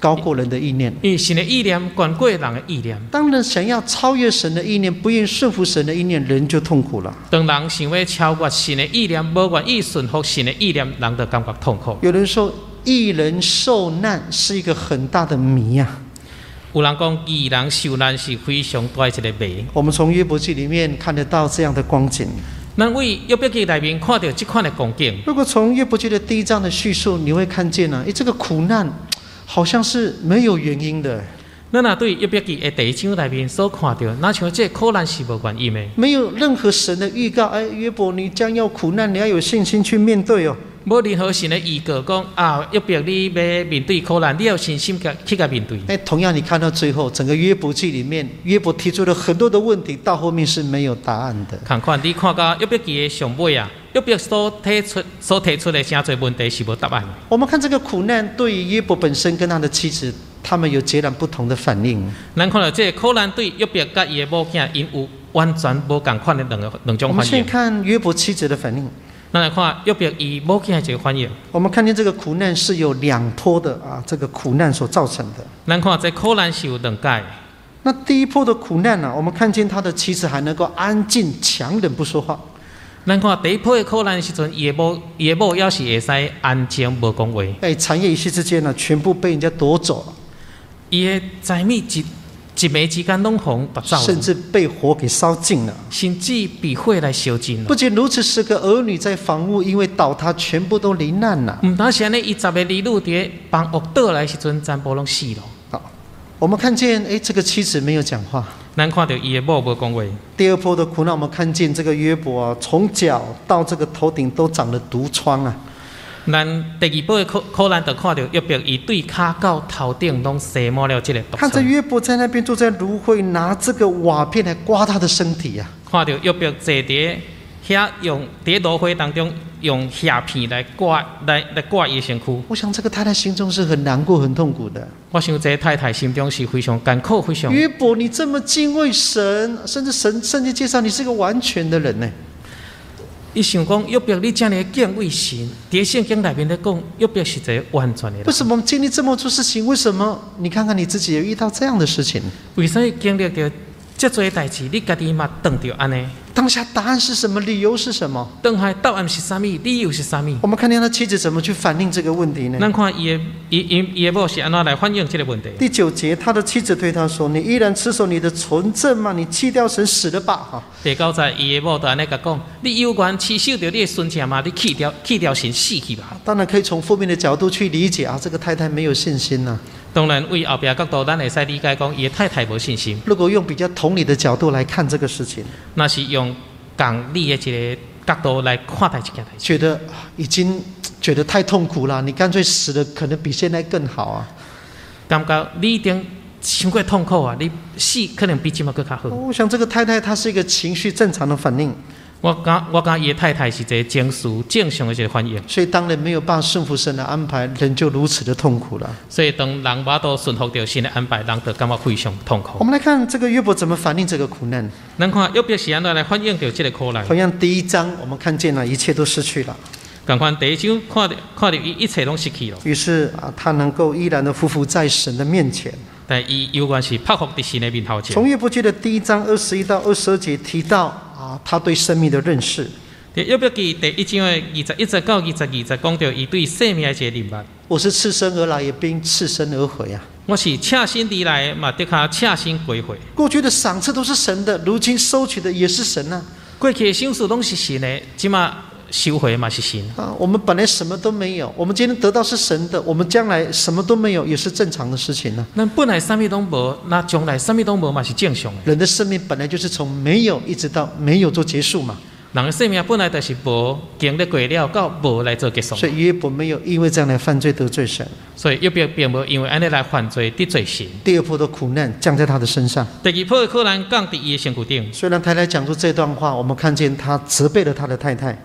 S1: 高过人的意念。
S2: 因为神的意念高过人的意念。
S1: 当人想要超越神的意念，不愿顺服神的意念，人就痛苦了。
S2: 当人想要超越神的意念，无愿意顺服神的意念，人就感觉痛苦。
S1: 有人说，义人受难是一个很大的谜啊。
S2: 有人讲，义人受难是非常大一个谜。
S1: 我们从约伯记里面看得到这样的光景。
S2: 咱为约伯记内面看到这款的光景。
S1: 如果从约伯记的第1章的叙述，你会看见呢，这个苦难好像是没有原因的。
S2: 咱若对约伯记的第1章内面所看到，那像这苦难是无原因的，
S1: 没有任何神的预告。约伯，你将要苦难，你要有信心去面对哦。
S2: 无任何神的预告讲约伯你要面对苦难，你要有信心去面对。
S1: 同样，你看到最后，整个约伯记里面，约伯提出了很多的问题，到后面是没有答案的。
S2: 同款，你看到约伯记的上尾啊，约伯所提出的真侪问题是无答案的。
S1: 我们看这个苦难对于约伯本身跟他的妻子，他们有截然不同的反应。
S2: 咱看到这个苦难对约伯甲伊的某囝，因有完全无同款的两种反应。
S1: 我们先看约伯妻子的反应。
S2: 咱来看约伯伊某囝的这个反应。
S1: 我们看见这个苦难是有2波的这个苦难所造成的。
S2: 咱看这苦难是有2界。
S1: 那第1波的苦难呢，我们看见他的妻子还能够安静强忍不说话。
S2: 咱看第1波的苦难的时阵，伊的某也是会使安静无讲话。
S1: 产业一夕之间呢，全部被人家夺走了。
S2: 伊的财物一暝之间拢互夺走了，
S1: 甚至被火给烧尽了，
S2: 甚至被火来烧尽了。
S1: 不仅如此，10个儿女在房屋因为倒塌，全部都罹难了。
S2: 唔单是安尼，伊10个儿女伫房屋倒来时阵，全部拢死了。
S1: 好，我们看见，这个妻子没有讲话。
S2: 咱看到伊的某无讲话。
S1: 第2波的苦难，我们看见这个约伯从脚到这个头顶都长了毒疮啊。
S2: 咱第2波的苦难，就看到约伯伊对骹到头顶拢塞满了这个毒疮。
S1: 看着约伯在那边坐在芦荟，拿这个瓦片来刮他的身体啊。
S2: 看到约伯坐伫遐用伫芦荟当中用瓦片来刮伊身躯。
S1: 我想这个太太心中是很难过、很痛苦的。
S2: 我想这太太心中是非常艰苦、非常。
S1: 约伯，你这么敬畏神，甚至神圣经介绍你是个完全的人呢。
S2: 伊想讲约伯，你这样敬畏神，伫圣经内面咧讲，约伯是一个完全的人。
S1: 为什么我们经历这么多事情？为什么你看看你自己也遇到这样的事情？
S2: 为啥经历到这多代志，你家己嘛当着安尼？
S1: 当下答案是什么？理由是什么？
S2: 当下答案是啥物？理由是啥物？
S1: 我们看见他妻子怎么去反映这个问题呢？
S2: 咱看伊的某是安怎来反映这个问题？
S1: 第9节，他的妻子对他说：“你依然持守你的纯正吗？你弃掉神死了吧！”
S2: 第9节，伊的某就安尼甲讲：“你有缘持守着你的纯正吗？你弃掉神死去吧。”
S1: 当然可以从负面的角度去理解这个太太没有信心呐。
S2: 当然，为后边角度，咱会使理解讲，伊的太太无信心。
S1: 如果用比较同理的角度来看这个事情，
S2: 那是用讲理的一个角度来看待这件代志，
S1: 觉得已经觉得太痛苦了，你干脆死了，可能比现在更好啊。
S2: 感觉你已经伤过痛苦啊，你死可能比这么更较好。
S1: 我想这个太太她是一个情绪正常的反应。
S2: 我讲伊的太太是一个情绪正常的一个反应，
S1: 所以当人没有办法顺服神的安排，人就如此的痛苦了。
S2: 所以当人无法度顺服着神的安排，人就感觉非常痛苦。
S1: 我们来看这个约伯怎么反映这个苦难。
S2: 咱看约伯是安怎来反映着这个苦难。
S1: 同样第1章我们看见了一切都失去了。
S2: 同款第1章看到一切拢失去了。
S1: 于是他能够依然的匍匐在神的面前。
S2: 但伊有关是匍匐在神的面头前。
S1: 从约伯记的第1章21到22节提到他对生命的认识。
S2: 约伯记第1章的21到22节讲到伊对生命的一个认识。
S1: 我是赤身而来，也并赤身而回啊。
S2: 我是赤身而来，嘛的确赤身归回。
S1: 过去的赏赐都是神的，如今收取的也是神啊。
S2: 过去的赏赐拢是神的，即马收回嘛是神
S1: 我们本来什么都没有，我们今天得到是神的，我们将来什么都没有也是正常的事情啊。
S2: 咱本来什么都无，那将来什么都无嘛是正常的。
S1: 人的生命本来就是从没有一直到没有做结束嘛。
S2: 人的生命本来就是无经历过了，到无来做结束。
S1: 所以约伯没有因为这样来犯罪得罪神。
S2: 所以约伯并无因为安尼来犯罪得罪神。
S1: 第2波的苦难降在他的身上。
S2: 第2波的苦难降在伊的身躯顶。
S1: 虽然太太讲出这段话，我们看见他责备了他的太太。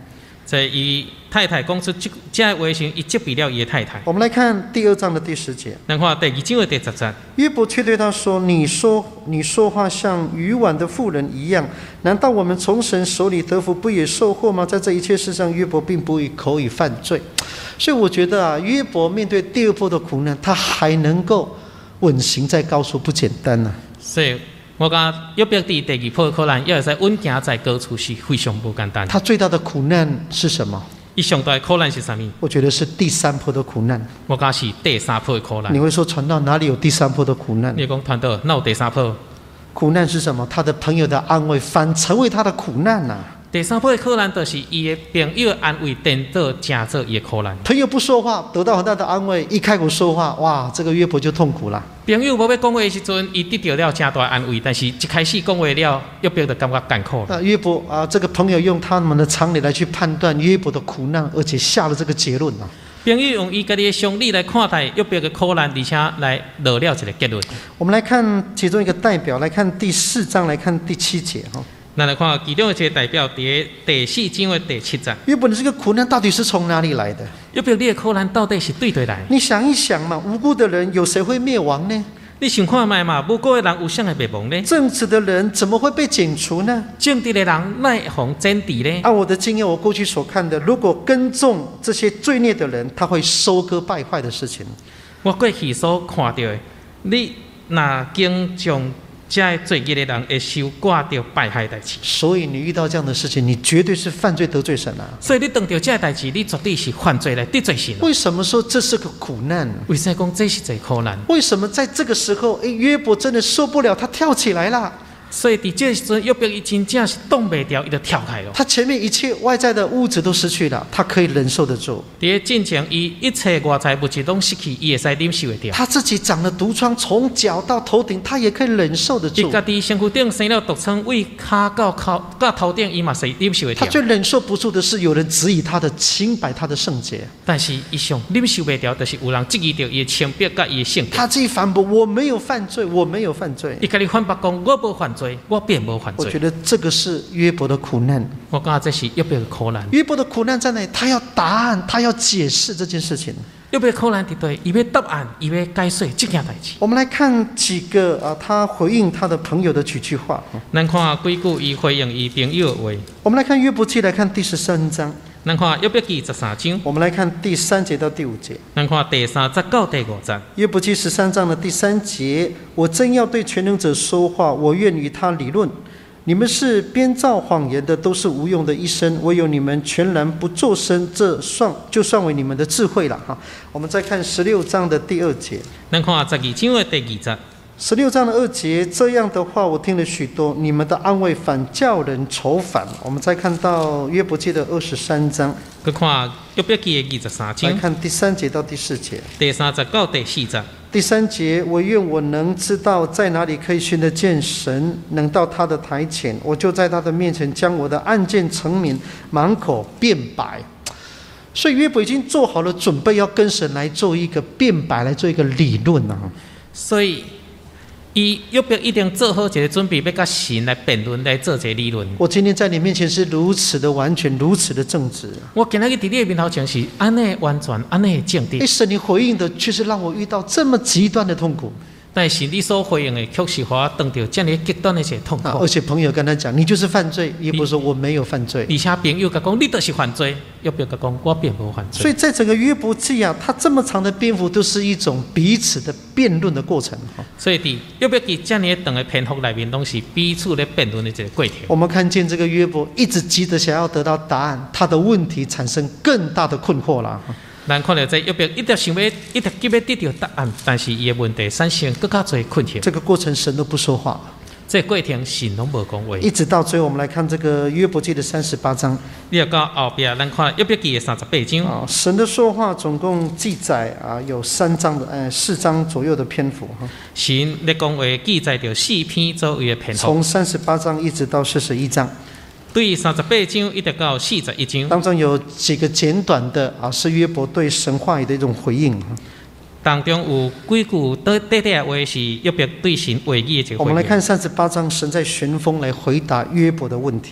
S2: 在伊太太讲出这话时，伊责备了伊的太太。
S1: 我们来看第2章的第10节。
S2: 咱看第2章的第10节。
S1: 约伯却对他说：“你说话像愚顽的妇人一样，难道我们从神手里得福，不也受祸吗？”在这一切事上，约伯并不以口语犯罪。所以我觉得啊，约伯面对第2波的苦难，他还能够稳行在高处，不简单啊。
S2: 所以我讲约伯第2波的苦难，要会使稳行在高处是非常不简单。
S1: 他最大的苦难是什么？
S2: 伊上大的苦难是啥物？
S1: 我觉得是第3波的苦难。
S2: 我讲是第3波的苦难。
S1: 你会说传道哪里有第3波的苦难？
S2: 你讲传道哪有第3波？
S1: 苦难是什么？他的朋友的安慰反成为他的苦难啊。
S2: 第3波的苦难，就是伊的朋友安慰颠倒成做伊的苦难。
S1: 朋友不说话，得到很大的安慰；一开口说话，哇，这个约伯就痛苦了。
S2: 朋友无要讲话的时阵，伊得到了真大安慰，但是一开始讲话了，约伯就感觉艰苦。
S1: 约伯啊，这个朋友用他们的常理来去判断约伯的苦难，而且下了这个结论啊。
S2: 朋友用伊家己的常理来看待约伯的苦难，而且来落了一个结论。
S1: 我们来看其中一个代表，来看第4章，来看第7节哈。
S2: 咱来看其中一个代表，伫第4章的第7节。
S1: 约伯的这个苦难到底是从哪里来的？
S2: 约伯，你的苦难到底是对来？
S1: 你想一想嘛，无辜的人有谁会灭亡呢？
S2: 你想看卖嘛，无辜的人有啥会灭亡呢？
S1: 正直的人怎么会被剪除呢？
S2: 正直的人奈会剪除呢？
S1: 按我的经验，我过去所看的，如果耕种这些罪孽的人，他会收割败坏的事情。
S2: 我过去所看到的，你若耕种这罪孽的人会受挂到败害的代志。
S1: 所以你遇到这样的事情，你绝对是犯罪得罪神啊！
S2: 所以你碰到这代志，你绝对是犯罪来得罪神。
S1: 为什么说这是个苦难？
S2: 为啥讲这是一个苦难？
S1: 为什么在这个时候，约伯真的受不了，他跳起来了？
S2: 所以伫这时阵，约伯伊真正是挡袂掉，伊就跳开了。
S1: 他前面一切外在的物质都失去了，他可以忍受得住。
S2: 伫进前，伊一切外在物质都失去，伊会使忍受得掉。
S1: 他自己长了毒疮，从脚到头顶，他也可以忍受得住。
S2: 伊家己身躯顶生了毒疮，为骹到头顶，伊嘛是忍受得掉。
S1: 他最忍受不住的是有人质疑他的清白，他的圣洁。
S2: 但是伊上忍受袂掉，就是有人质疑到伊的清白甲伊的圣洁。
S1: 他自己反驳：“我没有犯罪，我没有犯罪。”
S2: 伊家己反驳讲：“我无犯罪。”我便无犯罪。
S1: 我觉得这个是约伯的苦难。
S2: 我讲这是约伯的苦难。
S1: 约伯的苦难在哪里？他要答案，他要解释这件事情。
S2: 约伯的苦难伫对，伊要答案，伊要解释这件代志。
S1: 我们来看几个他回应他的朋友的几句话。
S2: 咱看几句伊回应伊朋友的话。
S1: 我们来看约伯记，来看第13章。
S2: 咱看约伯记13章。
S1: 我们来看第3节到第5节。
S2: 咱看第3节到第5节。
S1: 约伯记13章的第3节：我正要对全能者说话，我愿与他理论。你们是编造谎言的，都是无用的一生，唯有你们全然不作声，这就算为你们的智慧了哈。我们再看16章的第2节。
S2: 咱看12章的第2节。
S1: 16章的2节，这样的话我听了许多，你们的安慰反叫人愁烦。我们再看到约伯记的23章。
S2: 再看约伯记的23章。
S1: 来看第3节到第4节。
S2: 第3节到第4节。
S1: 第3节，我愿我能知道在哪里可以寻得见神，能到他的台前，我就在他的面前将我的案件陈明，满口辩白。所以约伯已经做好了准备，要跟神来做一个辩白，来做一个理论啊。
S2: 所以约伯一定做好一个准备，要甲神来辩论，来做一个理论。
S1: 我今天在你面前是如此的完全，如此的正直。
S2: 我今日伫你的面头前是安尼完全，安尼正直。
S1: 神，你回应的却是让我遇到这么极端的痛苦。
S2: 但是你所回应的，确实让我碰到这样极端的一些痛苦。
S1: 而且朋友跟他讲，你就是犯罪，约伯说我没有犯罪。
S2: 而且朋友甲讲，你就是犯罪，约伯甲讲，我并无犯罪。
S1: 所以在整个约伯记啊，他这么长的篇幅都是一种彼此的辩论的过程。
S2: 所以伫约伯记这样长的篇幅里面，都是彼此咧辩论的一个过程。
S1: 我们看见这个约伯一直急着想要得到答案，他的问题产生更大的困惑了。
S2: 咱看到在约伯一直想要，一直急要得到答案，但是伊的问题产生更加多困惑。
S1: 这个过程神都不说话，
S2: 这个过程神拢无讲话。
S1: 一直到最后，我们来看这个约伯记的38章。
S2: 你要到后边，咱看约伯记的38章。
S1: 神的说话总共记载有4章左右的篇幅哈。
S2: 神咧讲话记载着4篇左右的篇幅。
S1: 从38章一直到41章。
S2: 对38章一直到41章，
S1: 当中有几个简短的是约伯对神话语的一种回应。
S2: 当中有几句短的话是约伯对神话语的一个回应。
S1: 我们来看38章，神在旋风来回答约伯的问题。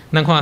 S2: 咱看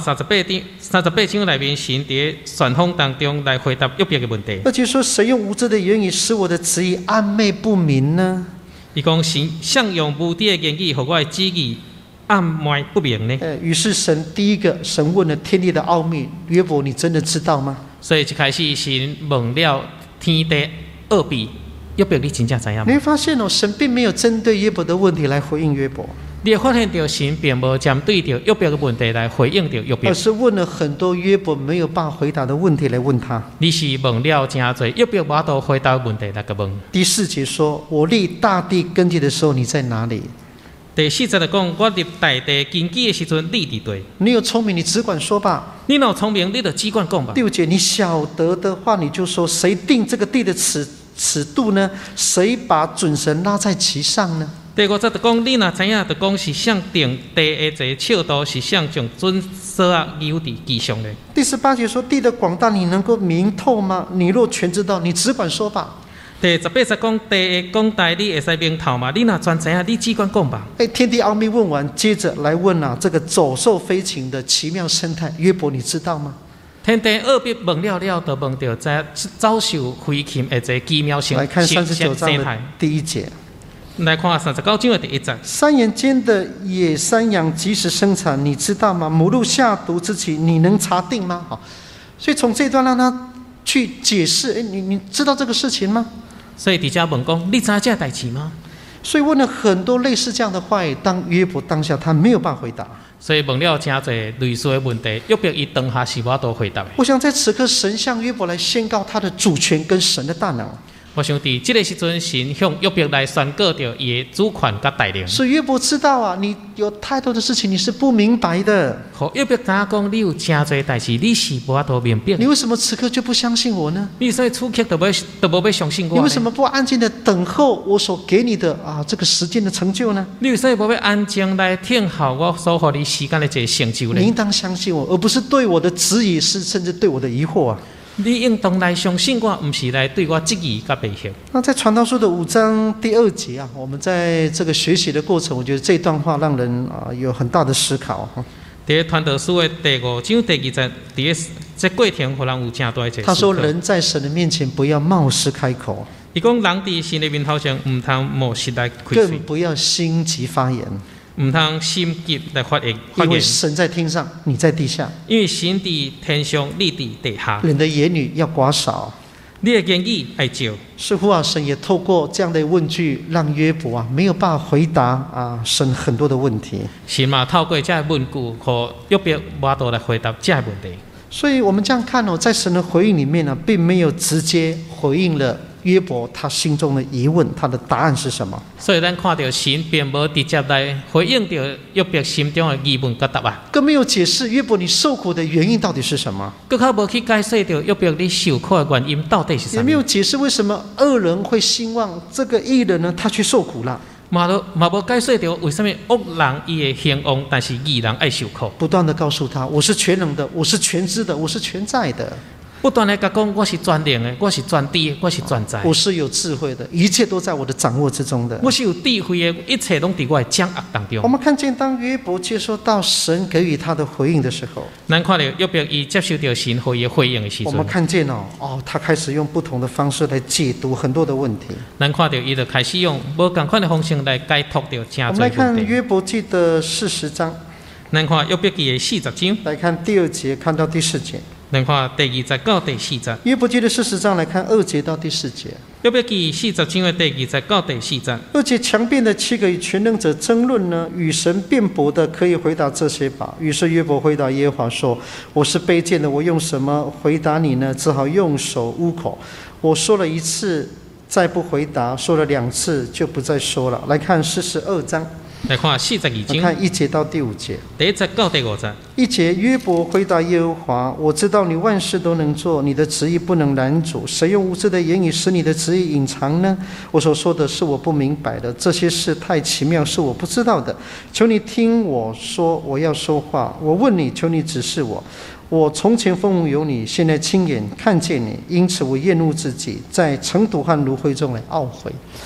S2: 38章内面，神伫旋风当中来回答约伯的问题。
S1: 而且说，谁用无知的言语使我的旨意暧昧不明呢？
S2: 伊讲神向用无知的言语，和我的旨意暗昧不明呢？
S1: 于是神问了天地的奥秘，约伯，你真的知道吗？
S2: 所以一开始神问了天地奥秘，约伯你真正知影吗？
S1: 你会发现哦，神并没有针对约伯的问题来回应约伯。
S2: 你会发现到神并无针对着约伯的问题来回应着约伯，
S1: 而是问了很多约伯没有办法回答的问题来问他。
S2: 你是问了真多约伯无法度回答的问题来个问。
S1: 第4节说：“我立大地根基的时候，你在哪里？”
S2: 第4节就讲：“我立大地根基的时阵，你伫对。”
S1: 你有聪明，你只管说吧。
S2: 你若聪明，你就只管讲吧。
S1: 第5节，你晓得的话，你就说：谁定这个地的尺度呢？谁把准绳拉在其上呢？
S2: 第5节就讲，你若知影，就讲是向定地的这尺度，是向将准绳啊扭伫其上的。
S1: 第18节说：地的广大，你能够明透吗？你若全知道，你只管说吧。
S2: 第18节讲，地的广大，你会使明透吗？你若全知影，你只管讲吧。
S1: 天地奥秘问完，接着来问这个走兽飞禽的奇妙生态，约伯你知道吗？
S2: 天地奥秘问了，就问到这走兽飞禽的这奇妙生态。
S1: 来看39章的第1节。
S2: 来看39章的第1节。
S1: 山岩间的野山羊即时生产，你知道吗？母鹿下毒之期，你能查定吗？好，所以从这段让他去解释。你知道这个事情吗？
S2: 所以底下问讲，你知这代志吗？
S1: 所以问了很多类似这样的话语，当约伯当下他没有办法回答。
S2: 所以问了真侪类似的问题，约伯伊当下是无法度回答的。
S1: 我想在此刻，神向约伯来宣告他的主权跟神的大能。
S2: 我想伫这个时阵，神向约伯来宣告着伊的主权甲大能。
S1: 所以约伯知道你有太多的事情你是不明白的。
S2: 好，约伯知影讲，你有真侪代志，你是无法度明白。
S1: 你为什么此刻就不相信我呢？
S2: 你所以此刻都无要相信我。
S1: 你为什么不安静的等候我所给你的这个时间的成就呢？
S2: 你所以无要安静来听候我所给你时间的这成就呢？
S1: 你应当相信我，而不是对我的质疑，甚至对我的疑惑
S2: 你应当来相信我，不是来对我质疑甲背后。
S1: 那在传道书的5章第2节我们在这个学习的过程，我觉得这段话让人有很大的思考
S2: 在传道书的第5章第2节，伫这过程，互人有真大的思考。
S1: 他说：“人在神的面前，不要冒失开口。”
S2: 伊讲人伫神的面头上，唔通冒失来开嘴，
S1: 更不要心急发言。
S2: 唔通心急来发言。
S1: 因为神在天上，你在地下。
S2: 因为神伫天上，你伫地下。
S1: 人的言语要寡少，
S2: 你的言语爱少。
S1: 似乎神也透过这样的问句，让约伯没有办法回答神很多的问题。
S2: 神嘛透过这样问句，和约伯无法度来回答这样问题。
S1: 所以我们这样看在神的回应里面并没有直接回应了约伯他心中的疑问，他的答案是什么？
S2: 所以咱看到神并无直接来回应到约伯心中的疑问跟答案，
S1: 更没有解释约伯你受苦的原因到底是什么，
S2: 更较无去解释到约伯你受苦的原因到底是什么，
S1: 也没有解释为什么恶人会兴旺，这个义人呢他却受苦了。
S2: 嘛无解释到为什么恶人伊会兴旺，但是义人爱受苦。
S1: 不断的告诉他，我是全能的，我是全知的，我是全在的。
S2: 不断的讲，我是全能的，我是全知的，我是全在。
S1: 我是有智慧的，一切都在我的掌握之中的。
S2: 我是有智慧的，一切都在我的掌握当中。
S1: 我们看见，当约伯接受到神给予他的回应的时候，
S2: 咱看到约伯伊接受到神给伊回应的时候，
S1: 我们看见他开始用不同的方式来解读很多的问题。
S2: 咱看到伊就开始用无同款的方式来解读到真多问题。
S1: 我们来看约伯记的40章，
S2: 咱看约伯记的40章，
S1: 来看第2节，看到第4节。
S2: 咱看第2节到第4节。
S1: 约伯记的40章来看2节到第4节。
S2: 约伯记40章的第2节到第4节。
S1: 2节强辩的7个与全能者争论呢，与神辩驳的可以回答这些吧。于是约伯回答耶和华说：“我是卑贱的，我用什么回答你呢？只好用手捂口。我说了1次，再不回答；说了2次，就不再说了。”来看42章。
S2: 来看42章，
S1: 看1节到第5节。
S2: 第1节到第5节。
S1: 1节，约伯回答耶和华：“我知道你万事都能做，你的旨意不能拦阻。谁用无知的言语使你的旨意隐藏呢？我所说的是我不明白的，这些事太奇妙，是我不知道的。求你听我说，我要说话。我问你，求你指示我。我从前风闻有你，现在亲眼看见你，因此我厌恶自己，在尘土和炉灰中来懊悔。”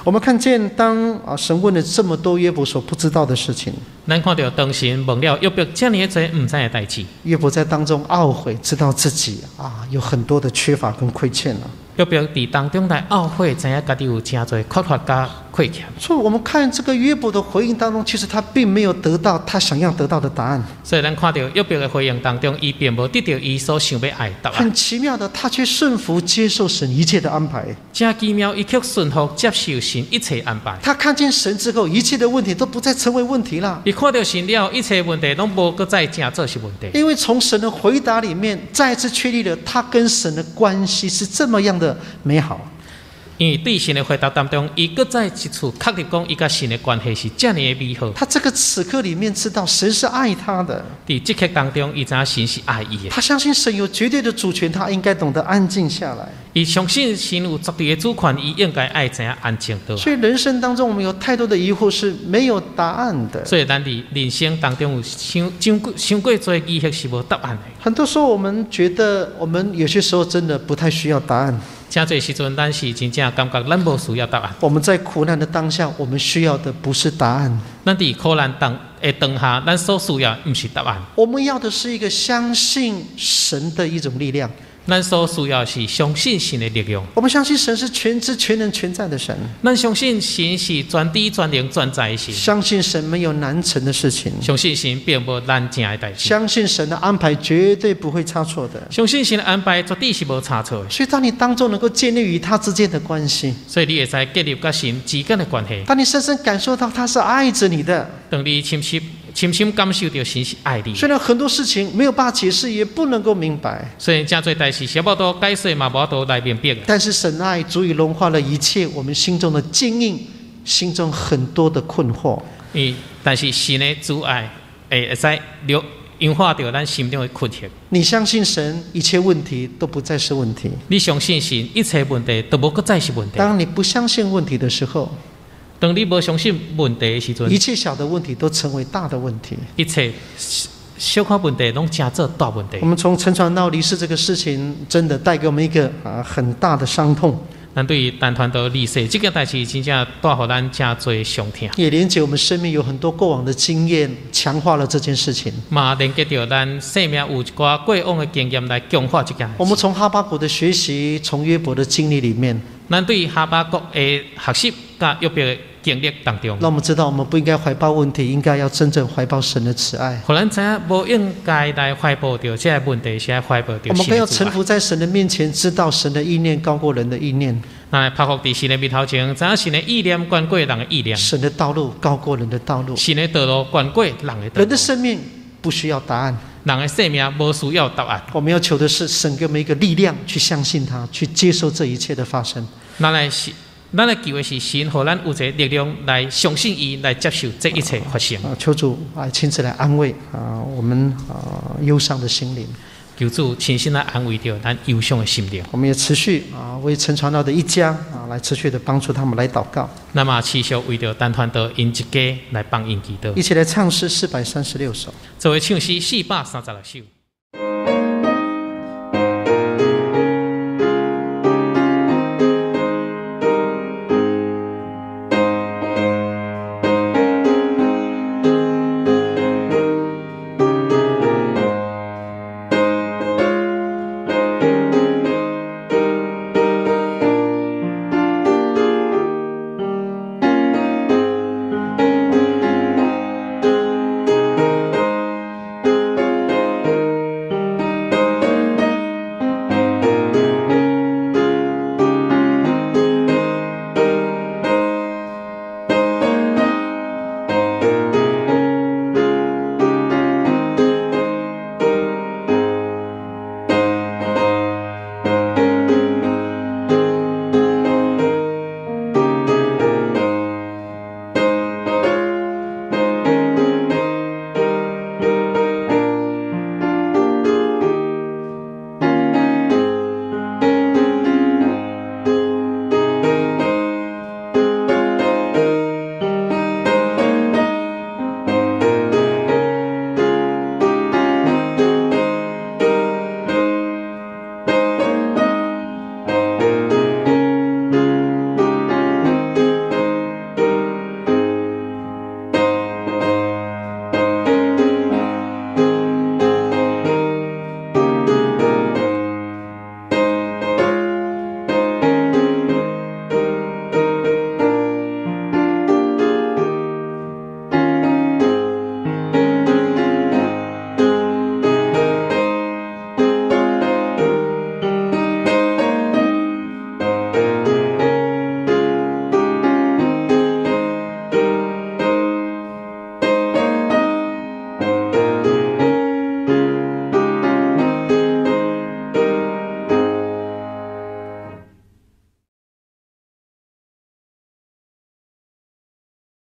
S1: 我们看见当神问了这么多约伯所不知道的事情，
S2: 咱看到当神问了约伯这么多唔知的代志，
S1: 约伯在当中懊悔，知道自己有很多的缺乏跟亏欠了。
S2: 约伯伫当中来懊悔，知影家己有真侪缺乏甲亏欠。
S1: 所以我们看这个约伯的回应当中，其实他并没有得到他想要得到的答案。
S2: 所以咱看到约伯的回应当中，伊并无得到伊所想要爱的答案。
S1: 很奇妙的，他却顺服接受神一切的安排。
S2: 真奇妙，伊却顺服接受神一切安排。
S1: 他看见神之后，一切的问题都不再成为问题了。
S2: 伊看到神了，一切问题拢无搁再正做是问题。
S1: 因为从神的回答里面，再一次确立了他跟神的关系是这么样的美好。
S2: 因为对神的回答当中，伊搁再一次确立讲，伊甲神的关系是这么的美好。
S1: 他这个此刻里面知道神是爱他的，
S2: 伫这刻当中，伊知影神是爱伊的。
S1: 他相信神有绝对的主权，他应该懂得安静下来。
S2: 伊相信神有绝对的主权，伊应该爱知影安静倒。
S1: 所以人生当中，我们有太多的疑惑是没有答案的。
S2: 所以咱伫人生当中有伤过多疑惑是无答案的。
S1: 很多时候，我们觉得我们有些时候真的不太需要答案。
S2: 真侪时阵，咱是真正感觉咱无需要答案。
S1: 我们在苦难的当下，我们需要的不是答案。
S2: 咱伫苦难当下，咱所需要不是答案。
S1: 我们要的是一个相信神的一种力量。
S2: 咱所需要是相信神的力量。
S1: 我们相信神是全知全能全在的神。
S2: 咱相信神是全知全能全在的神。
S1: 相信神没有难成的事情。
S2: 相信神并无难成的代志。
S1: 相信神的安排绝对不会差错的。
S2: 相信神的安排绝对是无差错的。
S1: 所以当你当中能够建立与他之间的关系，
S2: 所以你会使建立甲神之间的关系。
S1: 当你深深感受到他是爱着你的，
S2: 当你深深感受到神是爱你。
S1: 虽然很多事情没有办法解释，也不能够明白。
S2: 虽然真多代志是无多解释嘛，无多来明白。
S1: 但是神爱足以融化了一切我们心中的坚硬，心中很多的困惑。
S2: 但是神的主爱会使融化掉咱心中的困惑。
S1: 你相信神，一切问题都不再是问题。
S2: 你相信神，一切问题都无搁再是问题。
S1: 当你不相信问题的时候，
S2: 当你无相信问题的时阵，
S1: 一切小的问题都成为大的问题。
S2: 一切小可问题拢加做大问题。
S1: 我们从陈传道离世这个事情，真的带给我们一个很大的伤痛。
S2: 咱对于陈传道离世这个代志，真正带予咱真多伤痛。
S1: 也连接我们生命有很多过往的经验，强化了这件事情。
S2: 嘛，连接到咱生命有一寡过往的经验来强化这件事。
S1: 我们从哈巴谷的学习，从约伯的经历里面，
S2: 咱对哈巴谷的学习甲约伯的经历当中，
S1: 让我们知道我们不应该怀抱问题，应该要真正怀抱神的慈爱。
S2: 互咱知影无应该来怀抱着这个问题，是来怀抱着神的慈爱。
S1: 我们更要臣服在神的面前，知道神的意念高过人的意念。
S2: 那拍服伫神的面头前，知影神的意念高过人的意念。
S1: 神的道路高过人的道路。
S2: 神的道路高过人的道路。
S1: 人的生命不需要答案，
S2: 人的生命无需要答案。
S1: 我们要求的是神给我们一个力量，去相信他，去接受这一切的发生。
S2: 咱的求的是神，互咱有一个力量来相信伊，来接受这一切发生。
S1: 求主亲自来安慰我们忧伤的心灵。
S2: 求主亲身来安慰着咱忧伤的心灵。
S1: 我们也持续为陈传道的一家来持续的帮助他们来祷告。
S2: 那么持续为着陈传道因一家来帮因祈祷。
S1: 一起来唱诗436首。
S2: 作为唱诗436首。